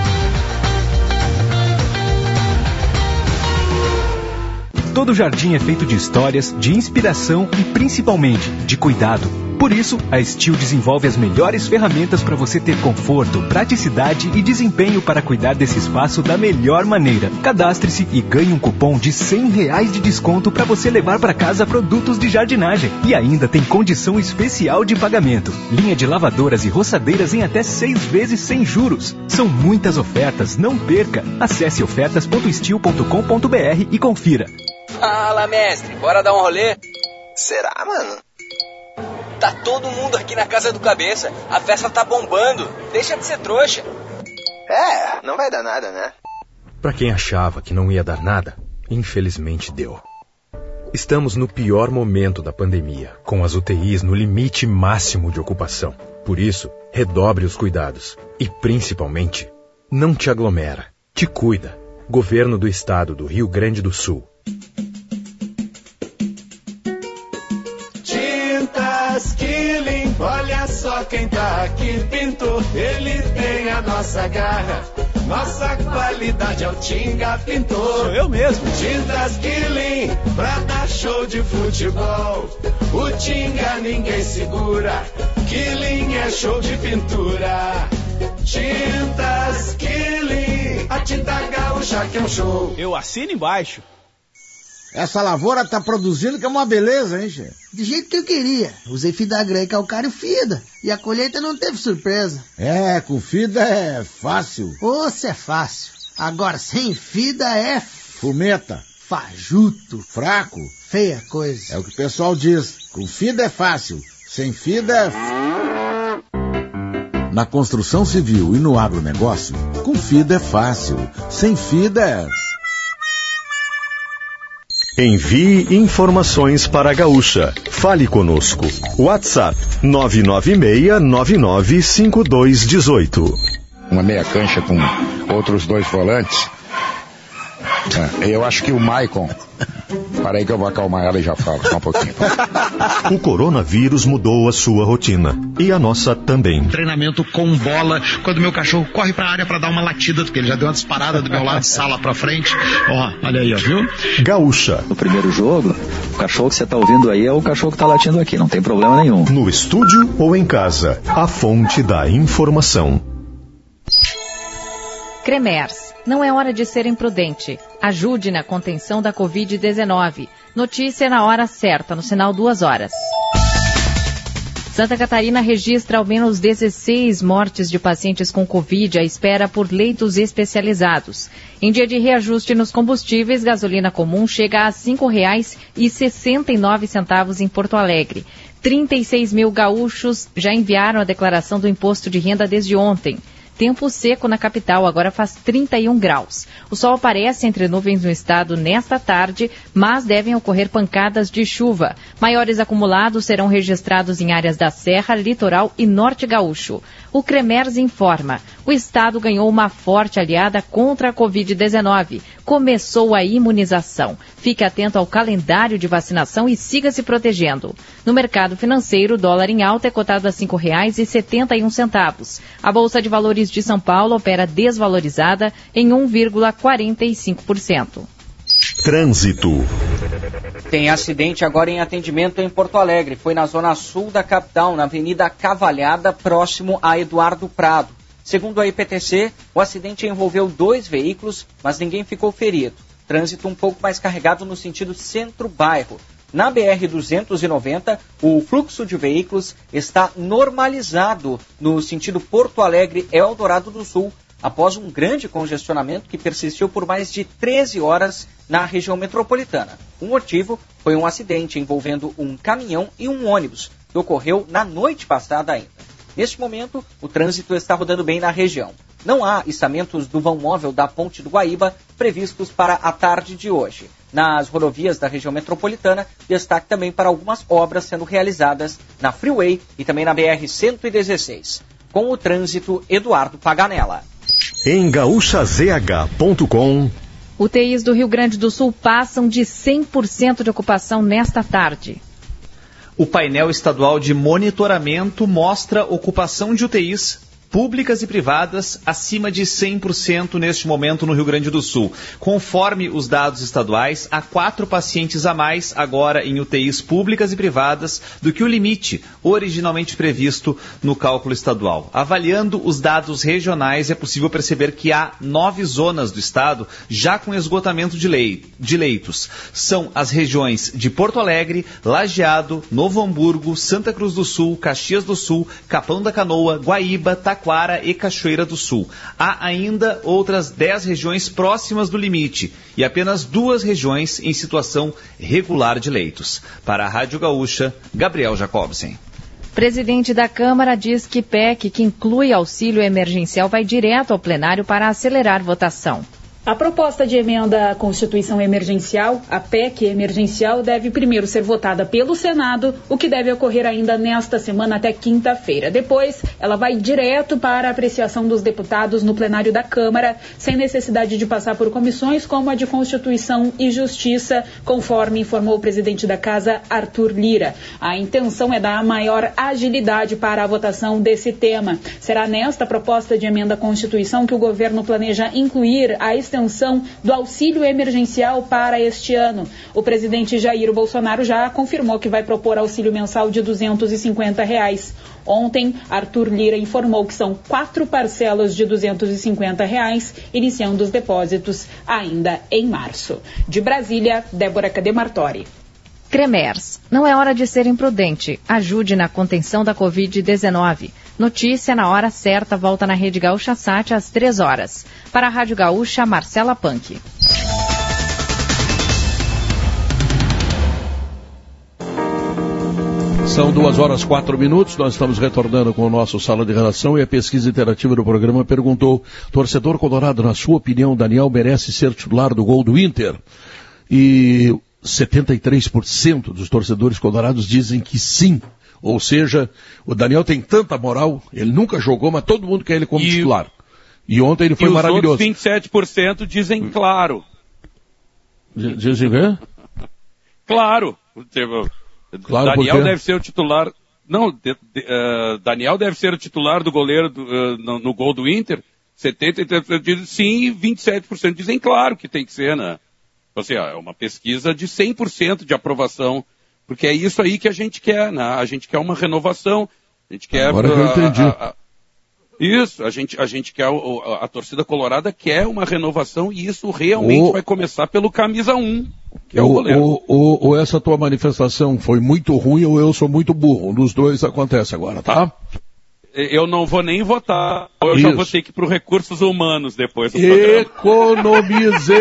Todo jardim é feito de histórias, de inspiração e principalmente de cuidado. Por isso, a Steel desenvolve as melhores ferramentas para você ter conforto, praticidade e desempenho para cuidar desse espaço da melhor maneira. Cadastre-se e ganhe um cupom de cem reais de desconto para você levar para casa produtos de jardinagem. E ainda tem condição especial de pagamento. Linha de lavadoras e roçadeiras em até seis vezes sem juros. São muitas ofertas, não perca. Acesse ofertas ponto steel ponto com ponto b r e confira. Fala, mestre, bora dar um rolê? Será, mano? Tá todo mundo aqui na casa do Cabeça. A festa tá bombando. Deixa de ser trouxa. É, não vai dar nada, né? Pra quem achava que não ia dar nada, infelizmente deu. Estamos no pior momento da pandemia, com as U T Is no limite máximo de ocupação. Por isso, redobre os cuidados. E, principalmente, não te aglomera. Te cuida. Governo do Estado do Rio Grande do Sul. Killing, olha só quem tá aqui, pintou, ele tem a nossa garra, nossa qualidade é o Tinga Pintor. Sou eu mesmo. Tintas Killing, pra dar show de futebol, o Tinga ninguém segura, Killing é show de pintura. Tintas Killing, a tinta gaúcha que é um show. Eu assino embaixo. Essa lavoura tá produzindo que é uma beleza, hein, chefe? De jeito que eu queria. Usei Fida Grey, calcário e Fida. E a colheita não teve surpresa. É, com Fida é fácil. Ô, se é fácil. Agora, sem Fida é... Fumeta. Fajuto. Fraco. Feia coisa. É o que o pessoal diz. Com Fida é fácil. Sem Fida é... Na construção civil e no agronegócio, com Fida é fácil. Sem Fida é... Envie informações para a Gaúcha. Fale conosco. WhatsApp nove nove seis nove nove cinco dois um oito. Uma meia cancha com outros dois volantes. Eu acho que o Maicon Para aí que eu vou acalmar ela e já falo, só um pouquinho. O coronavírus mudou a sua rotina. E a nossa também. Treinamento com bola, quando meu cachorro corre pra área pra dar uma latida, porque ele já deu uma disparada do meu lado de sala pra frente. Ó, olha aí, ó, viu? Gaúcha. No primeiro jogo, o cachorro que você tá ouvindo aí é o cachorro que tá latindo aqui, não tem problema nenhum. No estúdio ou em casa, a fonte da informação. Cremers. Não é hora de ser imprudente. Ajude na contenção da covid dezenove. Notícia na hora certa, no sinal duas horas. Santa Catarina registra ao menos dezesseis mortes de pacientes com Covid à espera por leitos especializados. Em dia de reajuste nos combustíveis, gasolina comum chega a cinco reais e sessenta e nove centavos em Porto Alegre. trinta e seis mil gaúchos já enviaram a declaração do imposto de renda desde ontem. Tempo seco na capital, agora faz trinta e um graus. O sol aparece entre nuvens no estado nesta tarde, mas devem ocorrer pancadas de chuva. Maiores acumulados serão registrados em áreas da Serra, Litoral e Norte Gaúcho. O Cremers informa, o estado ganhou uma forte aliada contra a covid dezenove. Começou a imunização. Fique atento ao calendário de vacinação e siga se protegendo. No mercado financeiro, o dólar em alta é cotado a cinco reais e setenta e um centavos. A Bolsa de Valores de São Paulo opera desvalorizada em um vírgula quarenta e cinco por cento. Trânsito. Tem acidente agora em atendimento em Porto Alegre. Foi na zona sul da capital, na Avenida Cavalhada, próximo a Eduardo Prado. Segundo a I P T C, o acidente envolveu dois veículos, mas ninguém ficou ferido. Trânsito um pouco mais carregado no sentido centro-bairro. Na B R duzentos e noventa, o fluxo de veículos está normalizado no sentido Porto Alegre-Eldorado do Sul, após um grande congestionamento que persistiu por mais de treze horas na região metropolitana. O motivo foi um acidente envolvendo um caminhão e um ônibus, que ocorreu na noite passada ainda. Neste momento, o trânsito está rodando bem na região. Não há içamentos do vão móvel da Ponte do Guaíba previstos para a tarde de hoje. Nas rodovias da região metropolitana, destaque também para algumas obras sendo realizadas na Freeway e também na B R cento e dezesseis. Com o trânsito, Eduardo Paganella. Em gaúcha z h ponto com. U T Is do Rio Grande do Sul passam de cem por cento de ocupação nesta tarde. O painel estadual de monitoramento mostra ocupação de U T Is públicas e privadas acima de cem por cento neste momento no Rio Grande do Sul. Conforme os dados estaduais, há quatro pacientes a mais agora em U T Is públicas e privadas do que o limite originalmente previsto no cálculo estadual. Avaliando os dados regionais, é possível perceber que há nove zonas do estado já com esgotamento de, lei, de leitos. São as regiões de Porto Alegre, Lajeado, Novo Hamburgo, Santa Cruz do Sul, Caxias do Sul, Capão da Canoa, Guaíba, Taquara e Cachoeira do Sul. Há ainda outras dez regiões próximas do limite e apenas duas regiões em situação regular de leitos. Para a Rádio Gaúcha, Gabriel Jacobsen. Presidente da Câmara diz que P E C, que inclui auxílio emergencial, vai direto ao plenário para acelerar votação. A proposta de emenda à Constituição Emergencial, a P E C emergencial, deve primeiro ser votada pelo Senado, o que deve ocorrer ainda nesta semana até quinta-feira. Depois, ela vai direto para a apreciação dos deputados no plenário da Câmara, sem necessidade de passar por comissões como a de Constituição e Justiça, conforme informou o presidente da Casa, Arthur Lira. A intenção é dar maior agilidade para a votação desse tema. Será nesta proposta de emenda à Constituição que o governo planeja incluir a extensão do auxílio emergencial para este ano. O presidente Jair Bolsonaro já confirmou que vai propor auxílio mensal de duzentos e cinquenta reais. Ontem, Arthur Lira informou que são quatro parcelas de duzentos e cinquenta reais, iniciando os depósitos ainda em março. De Brasília, Débora Cademartori. Cremers. Não é hora de ser imprudente. Ajude na contenção da covid dezenove. Notícia na hora certa, volta na Rede Gaúcha Sat às três horas. Para a Rádio Gaúcha, Marcela Punk. São duas horas quatro minutos, nós estamos retornando com o nosso Sala de Redação e a pesquisa interativa do programa perguntou: torcedor colorado, na sua opinião, Daniel merece ser titular do gol do Inter? E setenta e três por cento dos torcedores colorados dizem que sim. Ou seja, o Daniel tem tanta moral, ele nunca jogou, mas todo mundo quer ele como e, titular. E ontem ele foi e maravilhoso. Os outros vinte e sete por cento dizem claro. Dizem o quê? Claro. Claro, Daniel porque... deve ser o titular. Não, de, de, uh, Daniel deve ser o titular do goleiro do, uh, no, no gol do Inter. setenta e três por cento dizem sim, vinte e sete por cento dizem claro que tem que ser, né? Assim, ó, é uma pesquisa de cem por cento de aprovação, porque é isso aí que a gente quer, né? A gente quer uma renovação, a gente quer... Agora que eu entendi. A, a, a, isso, a gente, a gente quer, a, a torcida colorada quer uma renovação e isso realmente o... vai começar pelo camisa um, que é o, o goleiro. Ou, ou, ou essa tua manifestação foi muito ruim ou eu sou muito burro. Um dos dois acontece agora, tá? Eu não vou nem votar. Eu Isso. já vou ter que ir para os recursos humanos depois do Economize.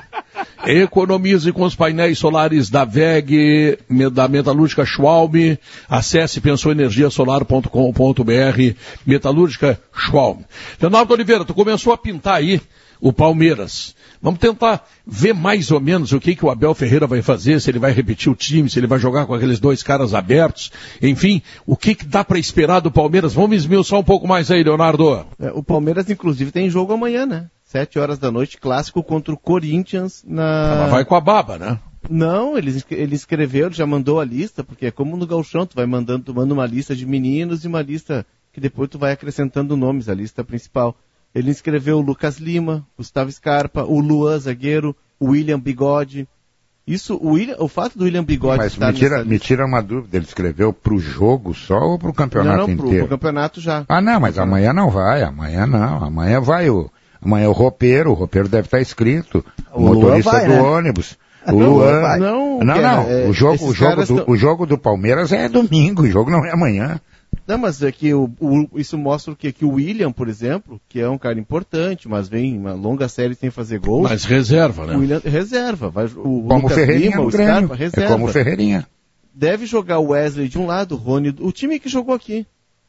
Economize com os painéis solares da V E G, da Metalúrgica Schwalm. Acesse pensou energia solar ponto com ponto b r. Metalúrgica Schwalm. Leonardo Oliveira, tu começou a pintar aí o Palmeiras. Vamos tentar ver mais ou menos o que, que o Abel Ferreira vai fazer, se ele vai repetir o time, se ele vai jogar com aqueles dois caras abertos, enfim, o que, que dá para esperar do Palmeiras? Vamos esmiuçar um pouco mais aí, Leonardo. É, o Palmeiras, inclusive, tem jogo amanhã, né? Sete horas da noite, clássico contra o Corinthians na... Ah, vai com a baba, né? Não, ele, ele escreveu, ele já mandou a lista, porque é como no gauchão, tu vai mandando, tu manda uma lista de meninos e uma lista que depois tu vai acrescentando nomes, a lista principal. Ele escreveu o Lucas Lima, Gustavo Scarpa, o Luan, zagueiro, o William Bigode. Isso, o, William, o fato do William Bigode Mas estar me tira, me tira uma dúvida, ele escreveu pro jogo só ou pro campeonato não, não, inteiro? Pro, pro campeonato já. Ah, não, mas amanhã não vai, amanhã não, amanhã vai o, amanhã o roupeiro, o roupeiro deve estar escrito, o, o motorista vai, do né? ônibus, o não, Luan. Vai. Não, não, não, não. É, o, jogo, o, jogo do, tão... o jogo do Palmeiras é domingo, o jogo não é amanhã. Não, mas é que o, o, isso mostra o quê? Que o William, por exemplo, que é um cara importante, mas vem uma longa série sem fazer gols. Mas reserva, né? O William, reserva. Vai, o como Lucas Ferreirinha Lima, no o Grêmio. Scarpa, reserva. É como o Ferreirinha. Deve jogar o Wesley de um lado, o Rony, o time que jogou aqui.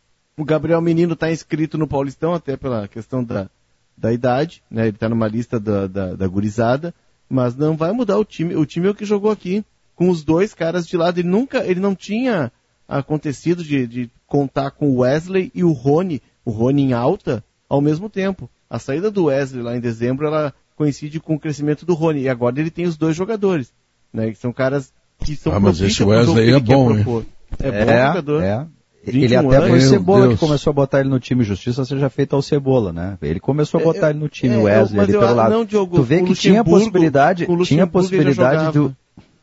O Gabriel Menino está inscrito no Paulistão, até pela questão da, da idade, né? Ele está numa lista da, da, da gurizada, mas não vai mudar o time. O time é o que jogou aqui, com os dois caras de lado. Ele nunca, ele não tinha acontecido de, de contar com o Wesley e o Rony, o Rony em alta, ao mesmo tempo. A saída do Wesley lá em dezembro, ela coincide com o crescimento do Rony, e agora ele tem os dois jogadores, né, que são caras que são ah, mas esse Wesley é bom, hein? É, é bom jogador. É. Ele até foi o Cebola que começou a botar ele no time. Justiça seja feita ao Cebola, né? Ele começou a botar é, ele no time, o é, Wesley, ali pelo lado. Não, Diogo, tu vê que tinha possibilidade, tinha possibilidade do...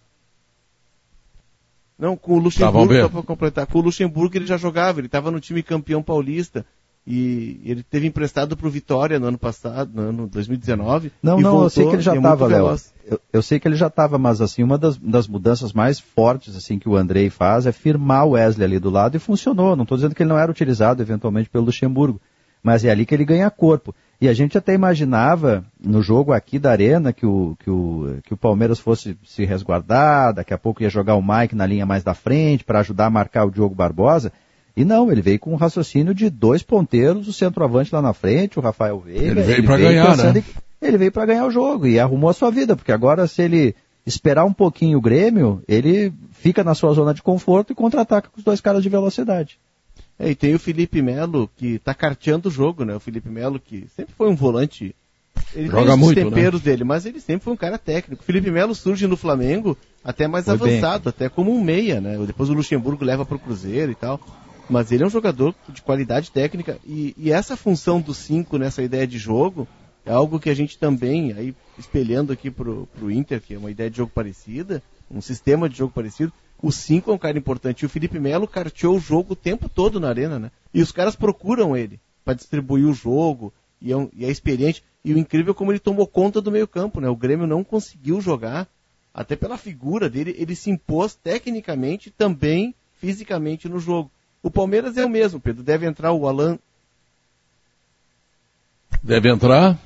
Não, com o Luxemburgo, tá, só para completar, com o Luxemburgo ele já jogava, ele estava no time campeão paulista, e ele teve emprestado para o Vitória no ano passado, no ano dois mil e dezenove. Não, e não, voltou, eu sei que ele já estava, é Léo. Eu, eu sei que ele já estava, mas assim, uma das, das mudanças mais fortes assim que o Andrei faz é firmar o Wesley ali do lado, e funcionou. Não estou dizendo que ele não era utilizado eventualmente pelo Luxemburgo, mas é ali que ele ganha corpo. E a gente até imaginava, no jogo aqui da Arena, que o, que o, que o Palmeiras fosse se resguardar, daqui a pouco ia jogar o Mike na linha mais da frente para ajudar a marcar o Diogo Barbosa. E não, ele veio com um raciocínio de dois ponteiros, o centroavante lá na frente, o Rafael Veiga. Ele veio para ganhar, né? Em, ele veio para ganhar o jogo e arrumou a sua vida, porque agora se ele esperar um pouquinho o Grêmio, ele fica na sua zona de conforto e contra-ataca com os dois caras de velocidade. É, e tem o Felipe Melo, que está carteando o jogo, né? O Felipe Melo, que sempre foi um volante. Ele joga tem os muito, temperos né? dele, mas ele sempre foi um cara técnico. O Felipe Melo surge no Flamengo até mais foi avançado, bem. Até como um meia, né? Depois o Luxemburgo leva para o Cruzeiro e tal. Mas ele é um jogador de qualidade técnica. E, e essa função do cinco nessa ideia de jogo é algo que a gente também, aí espelhando aqui pro, pro Inter, que é uma ideia de jogo parecida, um sistema de jogo parecido. O cinco é um cara importante. E o Felipe Melo carteou o jogo o tempo todo na arena, né? E os caras procuram ele para distribuir o jogo, e é, um, e é experiente. E o incrível é como ele tomou conta do meio campo, né? O Grêmio não conseguiu jogar, até pela figura dele, ele se impôs tecnicamente, também fisicamente no jogo. O Palmeiras é o mesmo, Pedro. Deve entrar o Alan. Deve entrar?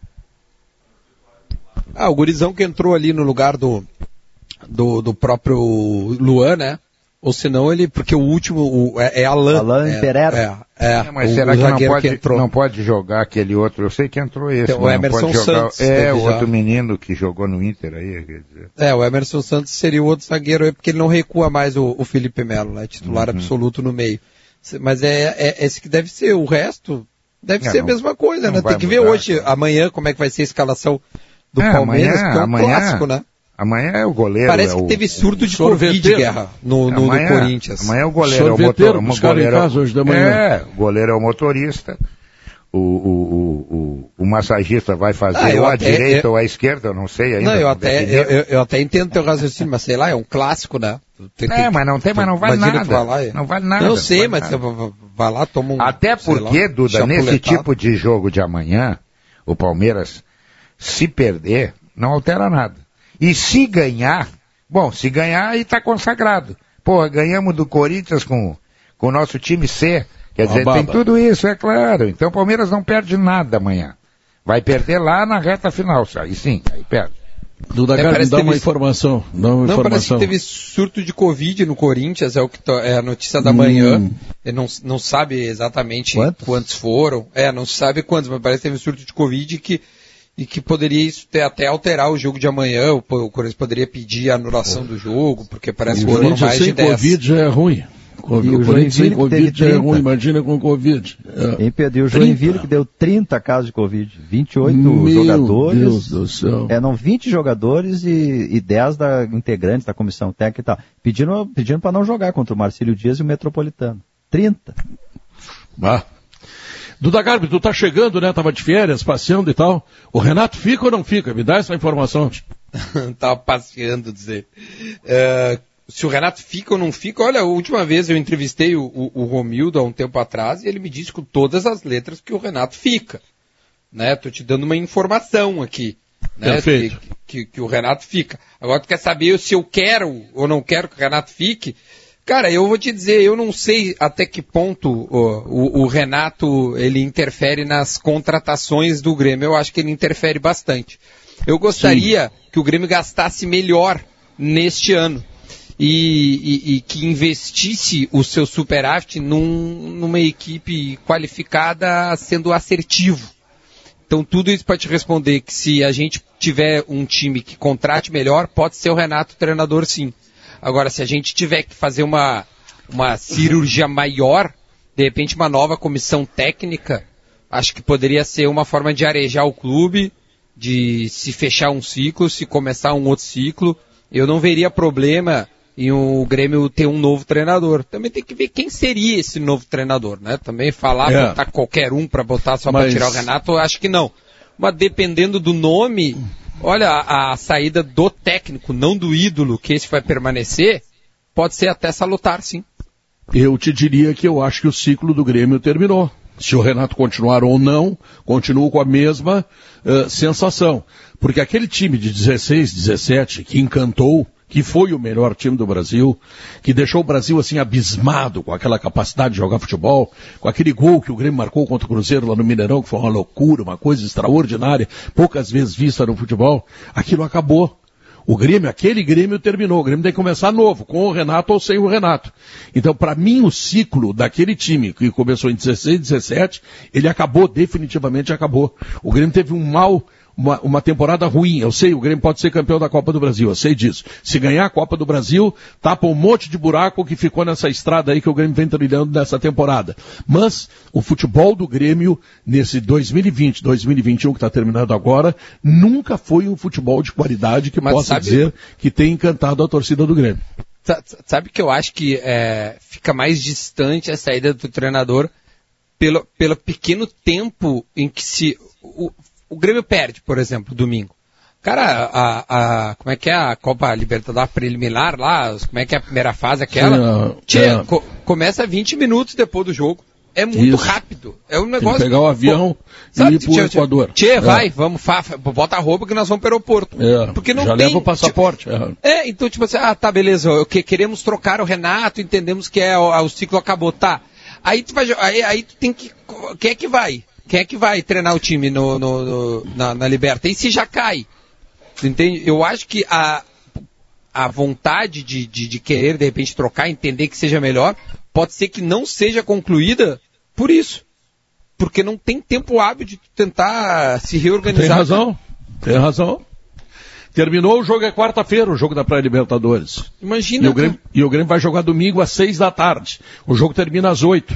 Ah, o gurizão que entrou ali no lugar do... Do, do próprio Luan, né? Ou senão ele, porque o último o, é, é Alan. Alan é, Pereira. É, é, é, mas o, será o que não pode, que não pode jogar aquele outro? Eu sei que entrou esse, então, mas o Emerson não pode jogar. Santos. É, o já. outro menino que jogou no Inter aí, quer dizer. É, o Emerson Santos seria o outro zagueiro aí, porque ele não recua mais o, o Felipe Melo, né? Titular uhum. absoluto no meio. Mas é, é esse que deve ser, o resto deve é, ser não, a mesma coisa, né? Tem que mudar, ver hoje, cara. Amanhã, como é que vai ser a escalação do é, Palmeiras, amanhã, que é um amanhã, clássico, né? Amanhã é o goleiro. Parece é que o, teve surto de sorveteiro. Covid, Guerra, no, no, amanhã, no Corinthians. Amanhã é o goleiro é o Sorveteiro, motor, o buscaram goleiro, em casa hoje da manhã. É, o goleiro é o motorista. O, o, o, o, o massagista vai fazer Ah, eu ou à até- direita eu- ou à esquerda, eu não sei ainda. Não, eu não até, defini. eu, eu- eu até entendo teu raciocínio, mas sei lá, é um clássico, né? Tu tem É, que- mas não tem, mas não vale imagina nada. tu vai lá e- Não vale nada. Eu não sei, vale mas nada. tu vai lá, toma um... Até sei porque, lá, Duda, nesse chapuletado. tipo de jogo de amanhã, o Palmeiras, se perder, não altera nada. E se ganhar, bom, se ganhar, aí tá consagrado. Pô, ganhamos do Corinthians com, com o nosso time C. Quer dizer, Uma tem baba. tudo isso, é claro. Então o Palmeiras não perde nada amanhã. Vai perder lá na reta final, aí sim, aí perde. Duda É, Garbi, parece dá que uma teve- informação. Dá uma Não, parece informação. que teve surto de Covid no Corinthians, é, o que to- é a notícia da Hum. manhã. Ele não, não sabe exatamente Quantos? quantos foram. É, não se sabe quantos, mas parece que teve surto de Covid que, e que poderia isso ter, até alterar o jogo de amanhã. O, o Corinthians poderia pedir a anulação do jogo, porque parece E que o foram Corinthians mais de sem dez. Covid já é ruim. O E o Corinthians sem Joinville que Covid teve já é trinta. ruim, imagina com Covid. É. Hein, Pedro? E o trinta. Joinville que deu trinta casos de Covid. vinte e oito Meu jogadores. Deus do céu. É, não, vinte jogadores e, e dez da, integrantes da comissão técnica e tal. Pedindo, pedindo para não jogar contra o Marcílio Dias e o Metropolitano. trinta. Ah. Duda Garbi, tu tá chegando, né? Tava de férias, passeando e tal. O Renato fica ou não fica? Me dá essa informação. Tava passeando, dizer. É, se o Renato fica ou não fica, olha, a última vez eu entrevistei o, o, o Romildo há um tempo atrás e ele me disse com todas as letras que o Renato fica. Né? Tô te dando uma informação aqui. Né? Perfeito. Que, que, que o Renato fica. Agora tu quer saber se eu quero ou não quero que o Renato fique? Cara, eu vou te dizer, eu não sei até que ponto ó, o, o Renato ele interfere nas contratações do Grêmio. Eu acho que ele interfere bastante. Eu gostaria Sim. que o Grêmio gastasse melhor neste ano e, e, e que investisse o seu superávit num, numa equipe qualificada sendo assertivo. Então tudo isso para te responder que se a gente tiver um time que contrate melhor, pode ser o Renato o treinador sim. Agora, se a gente tiver que fazer uma, uma cirurgia maior, de repente uma nova comissão técnica, acho que poderia ser uma forma de arejar o clube, de se fechar um ciclo, se começar um outro ciclo. Eu não veria problema em o Grêmio ter um novo treinador. Também tem que ver quem seria esse novo treinador, né? Também falar, é. botar qualquer um para botar só Mas... para tirar o Renato, eu acho que não. Mas dependendo do nome... Olha, a, a saída do técnico, não do ídolo, que esse vai permanecer, pode ser até salutar, sim. Eu te diria que eu acho que o ciclo do Grêmio terminou. Se o Renato continuar ou não, continuo com a mesma uh, sensação. Porque aquele time de dezesseis, dezessete, que encantou, que foi o melhor time do Brasil, que deixou o Brasil assim abismado com aquela capacidade de jogar futebol, com aquele gol que o Grêmio marcou contra o Cruzeiro lá no Mineirão, que foi uma loucura, uma coisa extraordinária, poucas vezes vista no futebol, aquilo acabou. O Grêmio, aquele Grêmio terminou, o Grêmio tem que começar novo, com o Renato ou sem o Renato. Então, para mim, o ciclo daquele time que começou em dezesseis, dezessete, ele acabou, definitivamente acabou. O Grêmio teve um mal... Uma, uma temporada ruim, eu sei, o Grêmio pode ser campeão da Copa do Brasil, eu sei disso. Se ganhar a Copa do Brasil, tapa um monte de buraco que ficou nessa estrada aí que o Grêmio vem trilhando nessa temporada. Mas o futebol do Grêmio, nesse dois mil e vinte, dois mil e vinte e um que está terminando agora, nunca foi um futebol de qualidade que Mas possa sabe... dizer que tem encantado a torcida do Grêmio. Sabe que eu acho que é, fica mais distante a saída do treinador pelo, pelo pequeno tempo em que se... O, O Grêmio perde, por exemplo, domingo. Cara, a, a, como é que é a Copa Libertadores preliminar lá? Como é que é a primeira fase aquela? Sim, é, Tchê, é. co, começa vinte minutos depois do jogo. É muito Isso. rápido. É um negócio... Tem que pegar o avião pô, e sabe, ir pro tchê, Equador. Tchê, é. vai, vamos, fa, bota a roupa que nós vamos pro aeroporto. É. Porque não Já tem, leva o passaporte. Tipo, é. é, então tipo assim, ah, tá, beleza, que, queremos trocar o Renato, entendemos que é, o, o ciclo acabou, tá. Aí tu vai, aí, aí tu tem que, quem é que vai? Quem é que vai treinar o time no, no, no, na, na Liberta? E se já cai? Entende? Eu acho que a, a vontade de, de, de querer, de repente, trocar, entender que seja melhor, pode ser que não seja concluída por isso. Porque não tem tempo hábil de tentar se reorganizar. Tem razão, tem razão. Terminou o jogo, é quarta-feira, o jogo da Pré-Libertadores. Imagina. E o, Grêmio, e o Grêmio vai jogar domingo às seis da tarde. O jogo termina às oito.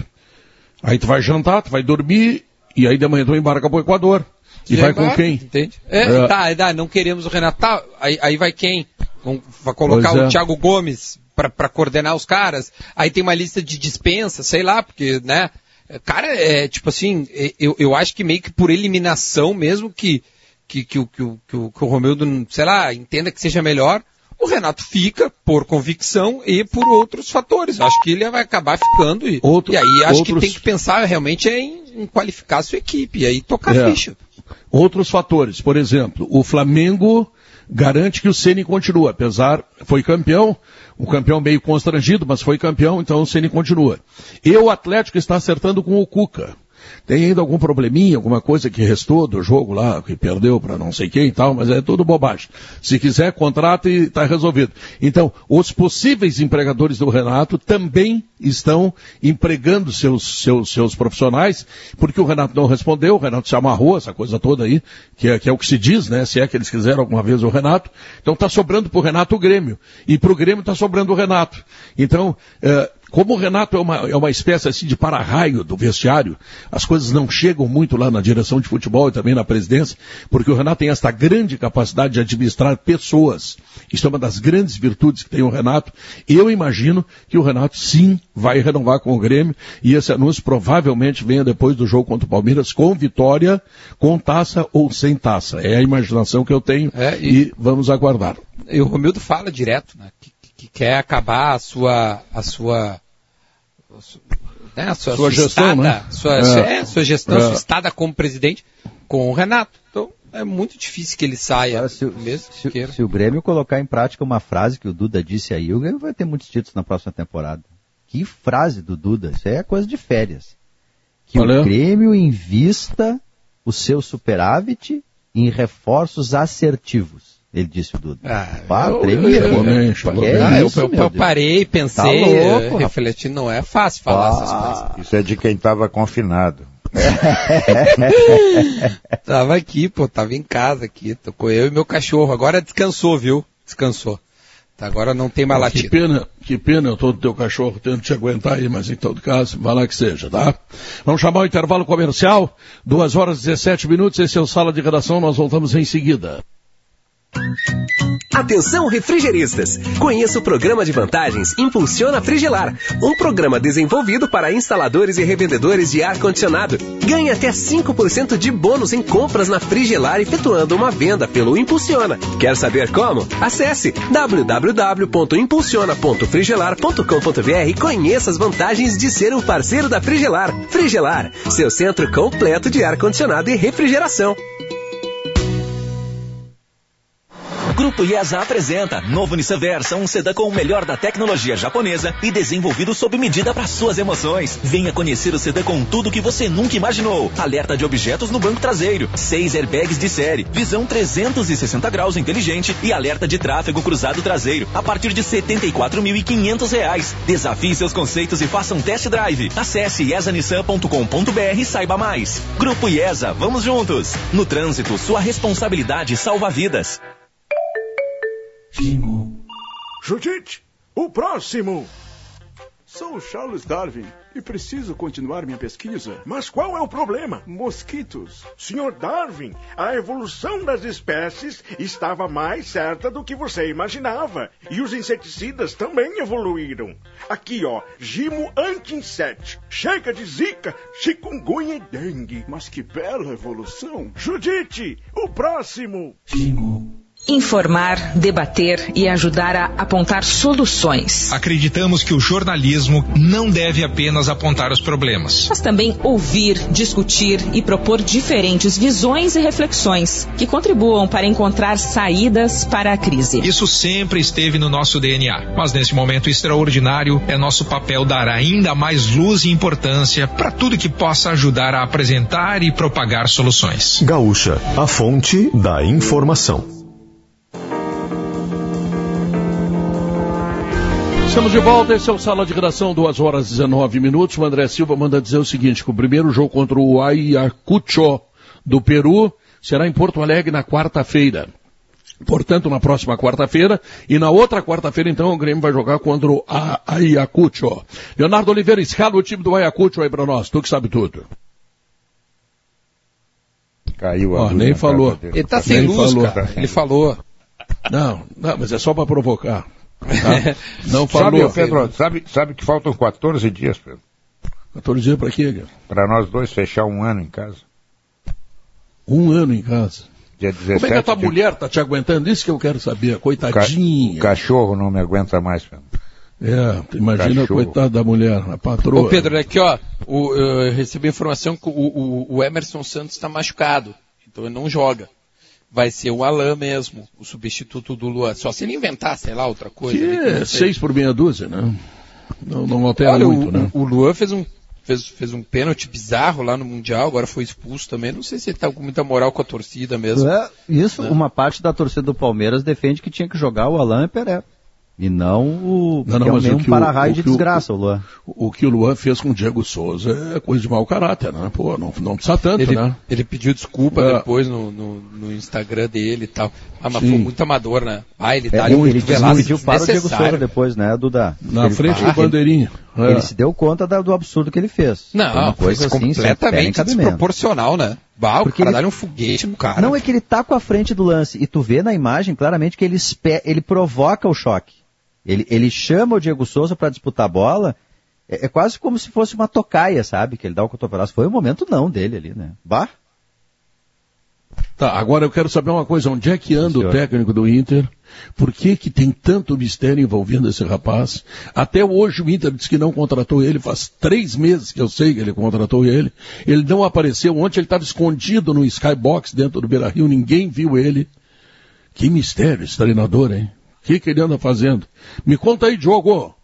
Aí tu vai jantar, tu vai dormir... E aí de manhã tu embarca pro Equador. E, e vai embarca, com quem? Entende? É, é. Tá, tá, não queremos o Renato. Tá, aí, aí vai quem? Vão, vai colocar Pois é. o Thiago Gomes para coordenar os caras. Aí tem uma lista de dispensa, sei lá, porque, né? Cara, é tipo assim, eu, eu acho que meio que por eliminação mesmo que, que, que, que, que, que, o, que o Romildo, sei lá, entenda que seja melhor, o Renato fica por convicção e por outros fatores. Acho que ele vai acabar ficando e, Outro, e aí acho outros... que tem que pensar realmente em, em qualificar a sua equipe e aí tocar É. a ficha. Outros fatores, por exemplo, o Flamengo garante que o Ceni continua, apesar, foi campeão, o campeão meio constrangido, mas foi campeão, então o Ceni continua. E o Atlético está acertando com o Cuca. Tem ainda algum probleminha, alguma coisa que restou do jogo lá, que perdeu para não sei quem e tal, mas é tudo bobagem. Se quiser, contrata e está resolvido. Então, os possíveis empregadores do Renato também estão empregando seus, seus, seus profissionais, porque o Renato não respondeu, o Renato se amarrou, essa coisa toda aí, que é, que é o que se diz, né, se é que eles quiseram alguma vez o Renato. Então está sobrando para o Renato o Grêmio, e para o Grêmio está sobrando o Renato. Então, é, como o Renato é uma, é uma espécie assim de para-raio do vestiário, as coisas não chegam muito lá na direção de futebol e também na presidência, porque o Renato tem esta grande capacidade de administrar pessoas. Isso é uma das grandes virtudes que tem o Renato. Eu imagino que o Renato sim vai renovar com o Grêmio e esse anúncio provavelmente venha depois do jogo contra o Palmeiras com vitória, com taça ou sem taça. É a imaginação que eu tenho É, e... e vamos aguardar. E o Romildo fala direto, né, que, que quer acabar a sua, a sua, a sua, né, a sua, Sua sua gestão, estada, né? sua, É. sua, é, sua gestão, É. sua estada como presidente com o Renato. Então é muito difícil que ele saia, Agora, se, o- mesmo que se, queira. se o Grêmio colocar em prática uma frase que o Duda disse aí, o Grêmio vai ter muitos títulos na próxima temporada. Que frase do Duda? Isso aí é coisa de férias. Que Valeu. o Grêmio invista o seu superávit em reforços assertivos. Ele disse o Duda. Ah, Pá, eu- tremia, eu- pô. eu- Que eu- é Ah, eu, isso, eu- meu eu Deus. parei, pensei, Tá louco, eh, rapaz. refleti, não é fácil falar essas coisas. Isso é de quem estava confinado. Tava aqui, pô, tava em casa aqui, tô com eu e meu cachorro. Agora descansou, viu? Descansou. Tá, agora não tem mais Que latido. pena, que pena eu tô do teu cachorro tendo te aguentar aí, mas em todo caso, vai lá que seja, tá? Vamos chamar o intervalo comercial, duas horas e dezessete minutos, esse é o Sala de Redação, nós voltamos em seguida. Atenção refrigeristas! Conheça o programa de vantagens Impulsiona Frigelar, um programa desenvolvido para instaladores e revendedores de ar-condicionado. Ganhe até cinco por cento de bônus em compras na Frigelar efetuando uma venda pelo Impulsiona. Quer saber como? Acesse w w w ponto impulsiona ponto frigelar ponto com ponto b r e conheça as vantagens de ser um parceiro da Frigelar. Frigelar, seu centro completo de ar-condicionado e refrigeração. Grupo IESA apresenta novo Nissan Versa, um sedã com o melhor da tecnologia japonesa e desenvolvido sob medida para suas emoções. Venha conhecer o sedã com tudo que você nunca imaginou. Alerta de objetos no banco traseiro, seis airbags de série, visão trezentos e sessenta graus inteligente e alerta de tráfego cruzado traseiro a partir de setenta e quatro mil e quinhentos reais. Desafie seus conceitos e faça um test drive. Acesse iesa nissan ponto com ponto b r e saiba mais. Grupo IESA, vamos juntos. No trânsito, sua responsabilidade salva vidas. Judite, o próximo! Sou Charles Darwin e preciso continuar minha pesquisa. Mas qual é o problema? Mosquitos. senhor Darwin, a evolução das espécies estava mais certa do que você imaginava. E os inseticidas também evoluíram. Aqui, ó, Gimo anti-inset. Chega de zika, chikungunya e dengue. Mas que bela evolução. Judite, o próximo! Informar, debater e ajudar a apontar soluções. Acreditamos que o jornalismo não deve apenas apontar os problemas, Mas também ouvir, discutir e propor diferentes visões e reflexões que contribuam para encontrar saídas para a crise. Isso sempre esteve no nosso D N A, mas nesse momento extraordinário é nosso papel dar ainda mais luz e importância para tudo que possa ajudar a apresentar e propagar soluções. Gaúcha, a fonte da informação. Estamos de volta, esse é o Sala de Redação, duas horas e dezenove minutos. O André Silva manda dizer o seguinte, que o primeiro jogo contra o Ayacucho do Peru será em Porto Alegre na quarta-feira. Portanto, na próxima quarta-feira, e na outra quarta-feira, então, o Grêmio vai jogar contra o Ayacucho. Leonardo Oliveira, escala o time do Ayacucho aí pra nós, tu que sabe tudo. Caiu a Ó, luz nem na falou. casa dele. Ele tá sem Nem luz, falou. cara. Ele falou. Não, não, mas é só para provocar. Tá? Não sabe, falou. Pedro, sabe, sabe que faltam quatorze dias, Pedro? quatorze dias para quê, cara? Para nós dois fechar um ano em casa. Um ano em casa? Dia dezessete. Como é que a tua de... mulher tá te aguentando? Isso que eu quero saber, coitadinha. O, ca... o cachorro não me aguenta mais, Pedro. É, imagina, coitada da mulher, a patroa. Ô Pedro, aqui ó, o, eu recebi a informação que o, o, o Emerson Santos está machucado, então ele não joga. Vai ser o Alain mesmo, o substituto do Luan. Só se ele inventar, sei lá, outra coisa. Que é seis por meia dúzia, né? Não, não altera Olha, muito, o, né? O Luan fez um, fez, fez um pênalti bizarro lá no Mundial, agora foi expulso também. Não sei se ele tá com muita moral com a torcida mesmo. É, isso, né? Uma parte da torcida do Palmeiras defende que tinha que jogar o Alain Peré. E não o não, não, é mas um o que para-raio o, de o que desgraça, o, o Luan. O, o que o Luan fez com o Diego Souza é coisa de mau caráter, né? Pô, não, não precisa tanto, ele, né? Ele pediu desculpa é. depois no, no, no Instagram dele e tal. Ah, mas Sim. foi muito amador, né? Ah, ele dá é, um ele velaço pediu para o Diego Souza depois, né, Duda? Na ele, frente ah, do bandeirinho. Ele, é. ele se deu conta da, do absurdo que ele fez. Não, foi uma coisa foi assim, completamente desproporcional, né? Bah, o Porque cara ele... dá um foguete no cara. Não, é que ele tá com a frente do lance. E tu vê na imagem claramente que ele, espe... ele provoca o choque. Ele, ele chama o Diego Souza para disputar a bola, é, é quase como se fosse uma tocaia, sabe? Que ele dá o cotovelaço. Foi o momento não dele ali, né? Bah! Tá, agora eu quero saber uma coisa, onde é que anda o técnico do Inter? Por que que tem tanto mistério envolvendo esse rapaz? Até hoje o Inter disse que não contratou ele, faz três meses que eu sei que ele contratou ele. Ele não apareceu, ontem ele estava escondido no Skybox dentro do Beira-Rio, ninguém viu ele. Que mistério esse treinador, hein? O que, que ele anda fazendo? Me conta aí, Diogo.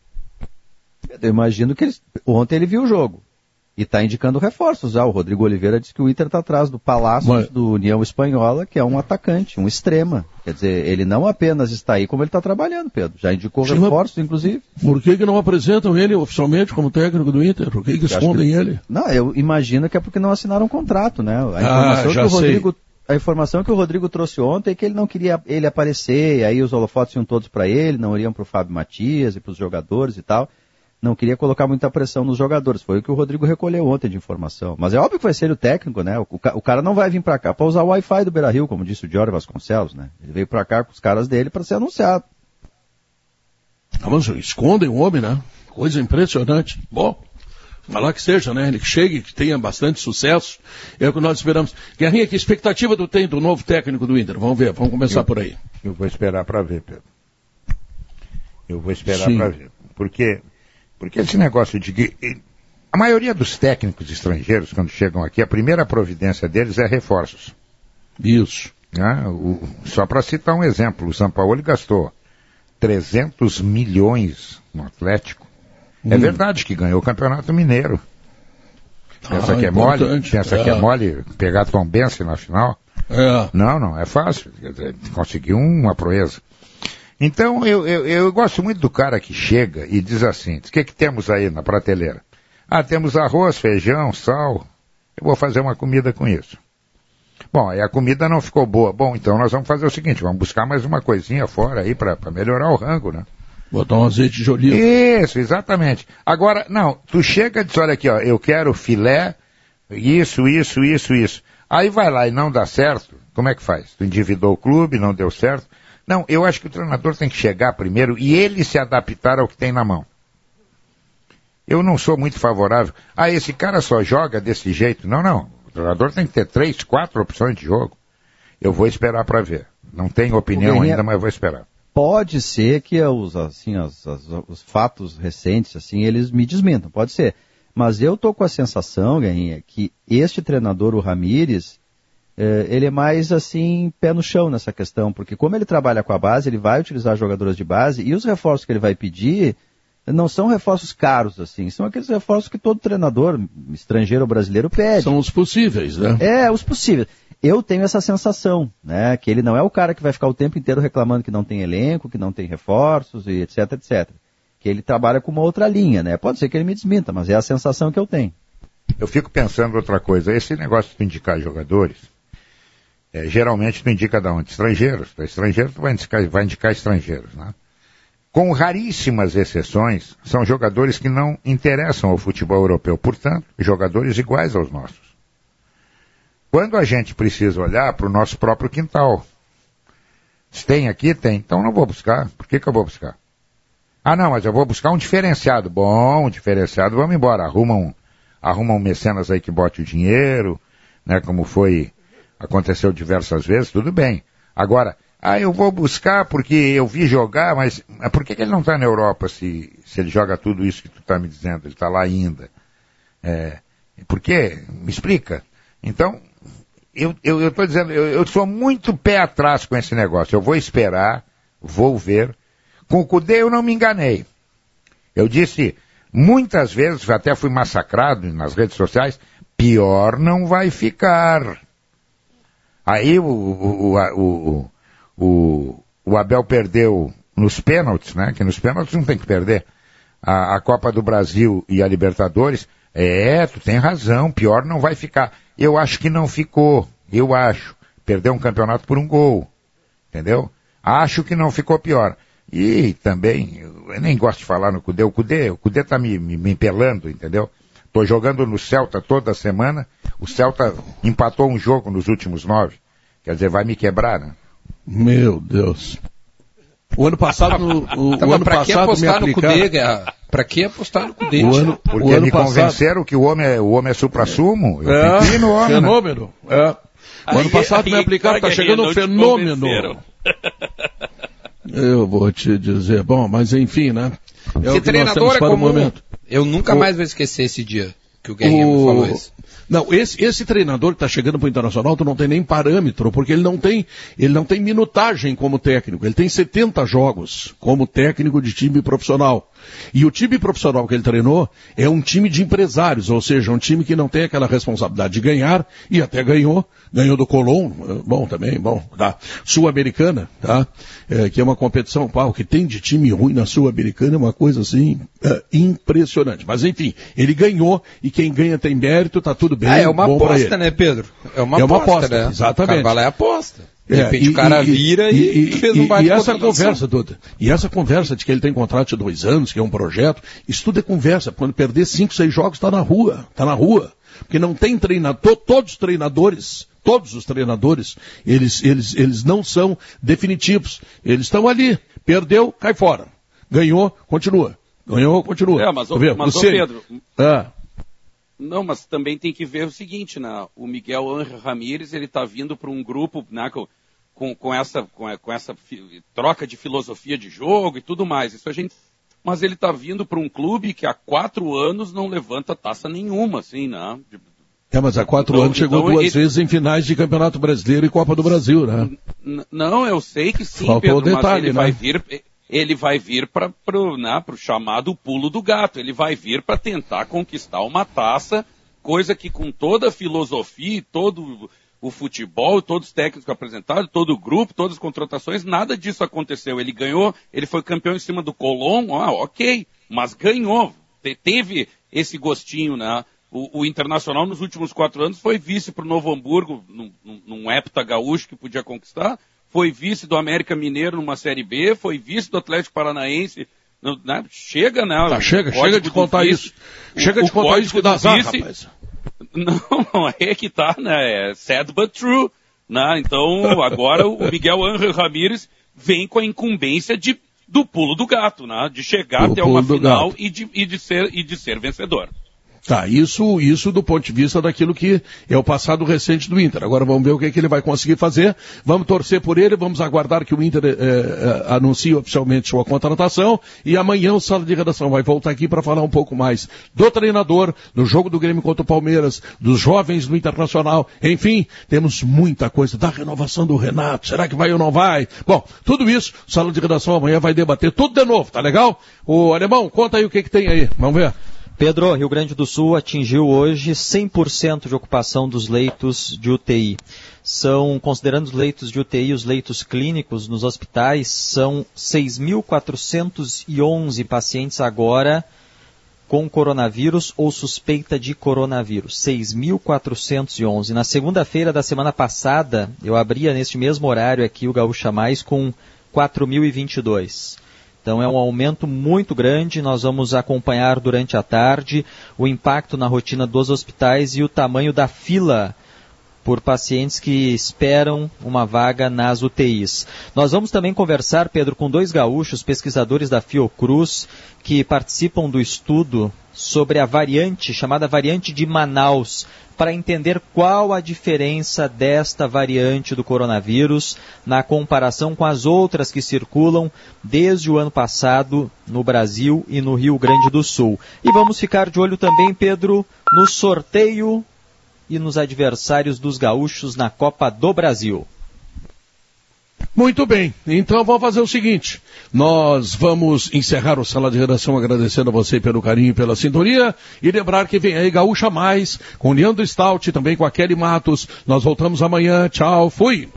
Eu imagino que ele, ontem ele viu o jogo. E está indicando reforços. Ah, o Rodrigo Oliveira disse que o Inter está atrás do Palácio Mas... do União Espanhola, que é um atacante, um extrema. Quer dizer, ele não apenas está aí, como ele está trabalhando, Pedro. Já indicou Sim, reforços, inclusive. Por que, que não apresentam ele oficialmente como técnico do Inter? Por que, que escondem que... ele? Não, eu imagino que é porque não assinaram um contrato, né? A informação ah, já que o Rodrigo... sei. A informação que o Rodrigo trouxe ontem é que ele não queria ele aparecer, e aí os holofotes iam todos para ele, não iriam para o Fábio Matias e para os jogadores e tal. Não queria colocar muita pressão nos jogadores. Foi o que o Rodrigo recolheu ontem de informação. Mas é óbvio que vai ser o técnico, né? O, o cara não vai vir para cá para usar o Wi-Fi do Beira-Rio, como disse o Diório Vasconcelos, né? Ele veio para cá com os caras dele para ser anunciado. Ah, mas escondem o homem, né? Coisa impressionante. Bom... Mas lá que seja, né? Ele que chegue, que tenha bastante sucesso. É o que nós esperamos. Guerrinha, que expectativa tu tem do novo técnico do Inter? Vamos ver, vamos começar eu, por aí. Eu vou esperar para ver, Pedro. Eu vou esperar para ver. Porque, porque esse negócio de que... A maioria dos técnicos estrangeiros, quando chegam aqui, a primeira providência deles é reforços. Isso. Ah, o, só para citar um exemplo, o São Paulo gastou trezentos milhões no Atlético. É hum. verdade que ganhou o Campeonato Mineiro. Pensa ah, que é mole? Pensa é. que é mole pegar Tombense na final? É. Não, não, é fácil. Conseguiu uma proeza. Então, eu, eu, eu gosto muito do cara que chega e diz assim, o que, que temos aí na prateleira? Ah, temos arroz, feijão, sal. Eu vou fazer uma comida com isso. Bom, aí a comida não ficou boa. Bom, então nós vamos fazer o seguinte, vamos buscar mais uma coisinha fora aí para melhorar o rango, né? Botar um azeite de oliva. Isso, exatamente. Agora, não, tu chega e diz, olha aqui, ó, eu quero filé, isso, isso, isso, isso. Aí vai lá e não dá certo, como é que faz? Tu endividou o clube, não deu certo. Não, eu acho que o treinador tem que chegar primeiro e ele se adaptar ao que tem na mão. Eu não sou muito favorável. Ah, esse cara só joga desse jeito. Não, não. O treinador tem que ter três, quatro opções de jogo. Eu vou esperar para ver. Não tenho opinião ainda, mas vou esperar. Pode ser que os, assim, as, as, os fatos recentes, assim, eles me desmentam, pode ser. Mas eu tô com a sensação, Guerrinha, que este treinador, o Ramírez, eh, ele é mais, assim, pé no chão nessa questão, porque como ele trabalha com a base, ele vai utilizar jogadores de base, e os reforços que ele vai pedir não são reforços caros, assim, são aqueles reforços que todo treinador, estrangeiro ou brasileiro, pede. São os possíveis, né? É, os possíveis. Eu tenho essa sensação, né, que ele não é o cara que vai ficar o tempo inteiro reclamando que não tem elenco, que não tem reforços e etc, etcétera. Que ele trabalha com uma outra linha, né? Pode ser que ele me desminta, mas é a sensação que eu tenho. Eu fico pensando outra coisa. Esse negócio de tu indicar jogadores, é, geralmente tu indica de onde? Estrangeiros. Da estrangeiro tu vai indicar, vai indicar estrangeiros, né? Com raríssimas exceções, são jogadores que não interessam ao futebol europeu. Portanto, jogadores iguais aos nossos. Quando a gente precisa olhar para o nosso próprio quintal, Tem aqui? Tem. Então não vou buscar. Por que que eu vou buscar? Ah, não, mas eu vou buscar um diferenciado. Bom, um diferenciado, vamos embora. Arruma um, arruma um mecenas aí que bote o dinheiro, né, como foi, aconteceu diversas vezes, tudo bem. Agora, ah, eu vou buscar porque eu vi jogar, mas por que que ele não está na Europa se, se ele joga tudo isso que tu está me dizendo? Ele está lá ainda. É, por quê? Me explica. Então, eu eu eu estou dizendo, eu, eu sou muito pé atrás com esse negócio. Eu vou esperar, vou ver. Com o Cudê eu não me enganei. Eu disse muitas vezes, até fui massacrado nas redes sociais, pior não vai ficar. Aí o, o, o, o, o Abel perdeu nos pênaltis, né? Que nos pênaltis não tem que perder. A, a Copa do Brasil e a Libertadores. É, tu tem razão, pior não vai ficar. Eu acho que não ficou, eu acho. Perdeu um campeonato por um gol, entendeu? Acho que não ficou pior. E também, eu nem gosto de falar no Cudê, o Cudê, o Cudê tá me, me, me empelando, entendeu? Tô jogando no Celta toda semana, o Celta empatou um jogo nos últimos nove. Quer dizer, vai me quebrar, né? Meu Deus. O ano passado, o, o, tá, o ano pra passado que apostar me no Cudê, Guerra? Pra que apostar no Cudê? O ano, Porque o ano me passado... convenceram que o homem é, o homem é supra-sumo. Eu é, confio no homem, fenômeno. Né? É. O aí, ano passado aí, me aplicaram, tá chegando um fenômeno. Eu vou te dizer, bom, mas enfim, né? É esse o que treinador nós temos é para comum. o momento. Eu nunca o... mais vou esquecer esse dia que o Guerrinha o... me falou isso. Não, esse, esse treinador que está chegando para o Internacional, tu não tem nem parâmetro, porque ele não tem, ele não tem minutagem como técnico. Ele tem setenta jogos como técnico de time profissional. E o time profissional que ele treinou é um time de empresários, ou seja, um time que não tem aquela responsabilidade de ganhar, e até ganhou, ganhou do Colón, bom também, bom, da Sul-Americana, tá? É, que é uma competição, pá, o que tem de time ruim na Sul-Americana é uma coisa assim, é, impressionante. Mas enfim, ele ganhou, e quem ganha tem mérito, tá tudo bem. Ah, é uma aposta, né, Pedro? É uma, é uma aposta, aposta, né? Exatamente. O cara vai lá e aposta. De É, repente e, o cara e, vira e, e, e fez um e, baita e essa contratação. conversa, Duda, e essa conversa de que ele tem contrato de dois anos, que é um projeto, isso tudo é conversa. Quando perder cinco, seis jogos, está na rua, está na rua. Porque não tem treinador, todos os treinadores, todos os treinadores, eles, eles, eles não são definitivos. Eles estão ali, perdeu, cai fora. Ganhou, continua. Ganhou, continua. É, mas, ô, mas ô, Pedro... Ah. Não, mas também tem que ver o seguinte, né? O Miguel Ángel Ramírez, ele está vindo para um grupo, né, com, com essa, com, com essa fi, troca de filosofia de jogo e tudo mais. Isso a gente... Mas ele está vindo para um clube que há quatro anos não levanta taça nenhuma, assim, né? De... É, mas há quatro então, anos chegou então, duas ele... vezes em finais de Campeonato Brasileiro e Copa do Brasil, né? N- não, eu sei que sim, Faltou Pedro, o detalhe, mas ele né? vai vir... Ele vai vir para o né, chamado pulo do gato. Ele vai vir para tentar conquistar uma taça, coisa que com toda a filosofia, todo o futebol, todos os técnicos apresentados, todo o grupo, todas as contratações, nada disso aconteceu. Ele ganhou, ele foi campeão em cima do Colón, ah, ok, mas ganhou. Te, teve esse gostinho, né? O, o Internacional nos últimos quatro anos foi vice para o Novo Hamburgo, num, num, num hepta gaúcho que podia conquistar. Foi vice do América Mineiro numa Série B, foi vice do Atlético Paranaense. No, né? Chega, né? Tá, chega, chega de contar vice, isso. Chega o, de contar isso que dá azar, vice, rapaz. Não, não é que tá, né? É sad but true. Né? Então, agora o Miguel Ángel Ramírez vem com a incumbência de, do pulo do gato, né? De chegar do até uma final gato. e de, e, de ser, e de ser vencedor. Tá, isso, isso do ponto de vista daquilo que é o passado recente do Inter. Agora vamos ver o que, é que ele vai conseguir fazer. Vamos torcer por ele, vamos aguardar que o Inter eh, eh, anuncie oficialmente sua contratação. E amanhã o Sala de Redação vai voltar aqui para falar um pouco mais do treinador, do jogo do Grêmio contra o Palmeiras, dos jovens do Internacional. Enfim, temos muita coisa. Da renovação do Renato, será que vai ou não vai? Bom, tudo isso, o Sala de Redação amanhã vai debater tudo de novo, tá legal? O Alemão, conta aí o que, que tem aí. Vamos ver. Pedro, Rio Grande do Sul atingiu hoje cem por cento de ocupação dos leitos de U T I. São, considerando os leitos de U T I, os leitos clínicos nos hospitais, são seis mil quatrocentos e onze pacientes agora com coronavírus ou suspeita de coronavírus. seis mil quatrocentos e onze. Na segunda-feira da semana passada, eu abria neste mesmo horário aqui o Gaúcha Mais com quatro mil e vinte e dois. Então é um aumento muito grande, nós vamos acompanhar durante a tarde o impacto na rotina dos hospitais e o tamanho da fila por pacientes que esperam uma vaga nas U T Is. Nós vamos também conversar, Pedro, com dois gaúchos, pesquisadores da Fiocruz, que participam do estudo sobre a variante, chamada variante de Manaus, para entender qual a diferença desta variante do coronavírus na comparação com as outras que circulam desde o ano passado no Brasil e no Rio Grande do Sul. E vamos ficar de olho também, Pedro, no sorteio e nos adversários dos gaúchos na Copa do Brasil. Muito bem, então vamos fazer o seguinte, nós vamos encerrar o Sala de Redação agradecendo a você pelo carinho e pela sintonia e lembrar que vem aí Gaúcha Mais, com Leandro Stout, também com a Kelly Matos. Nós voltamos amanhã, tchau, fui!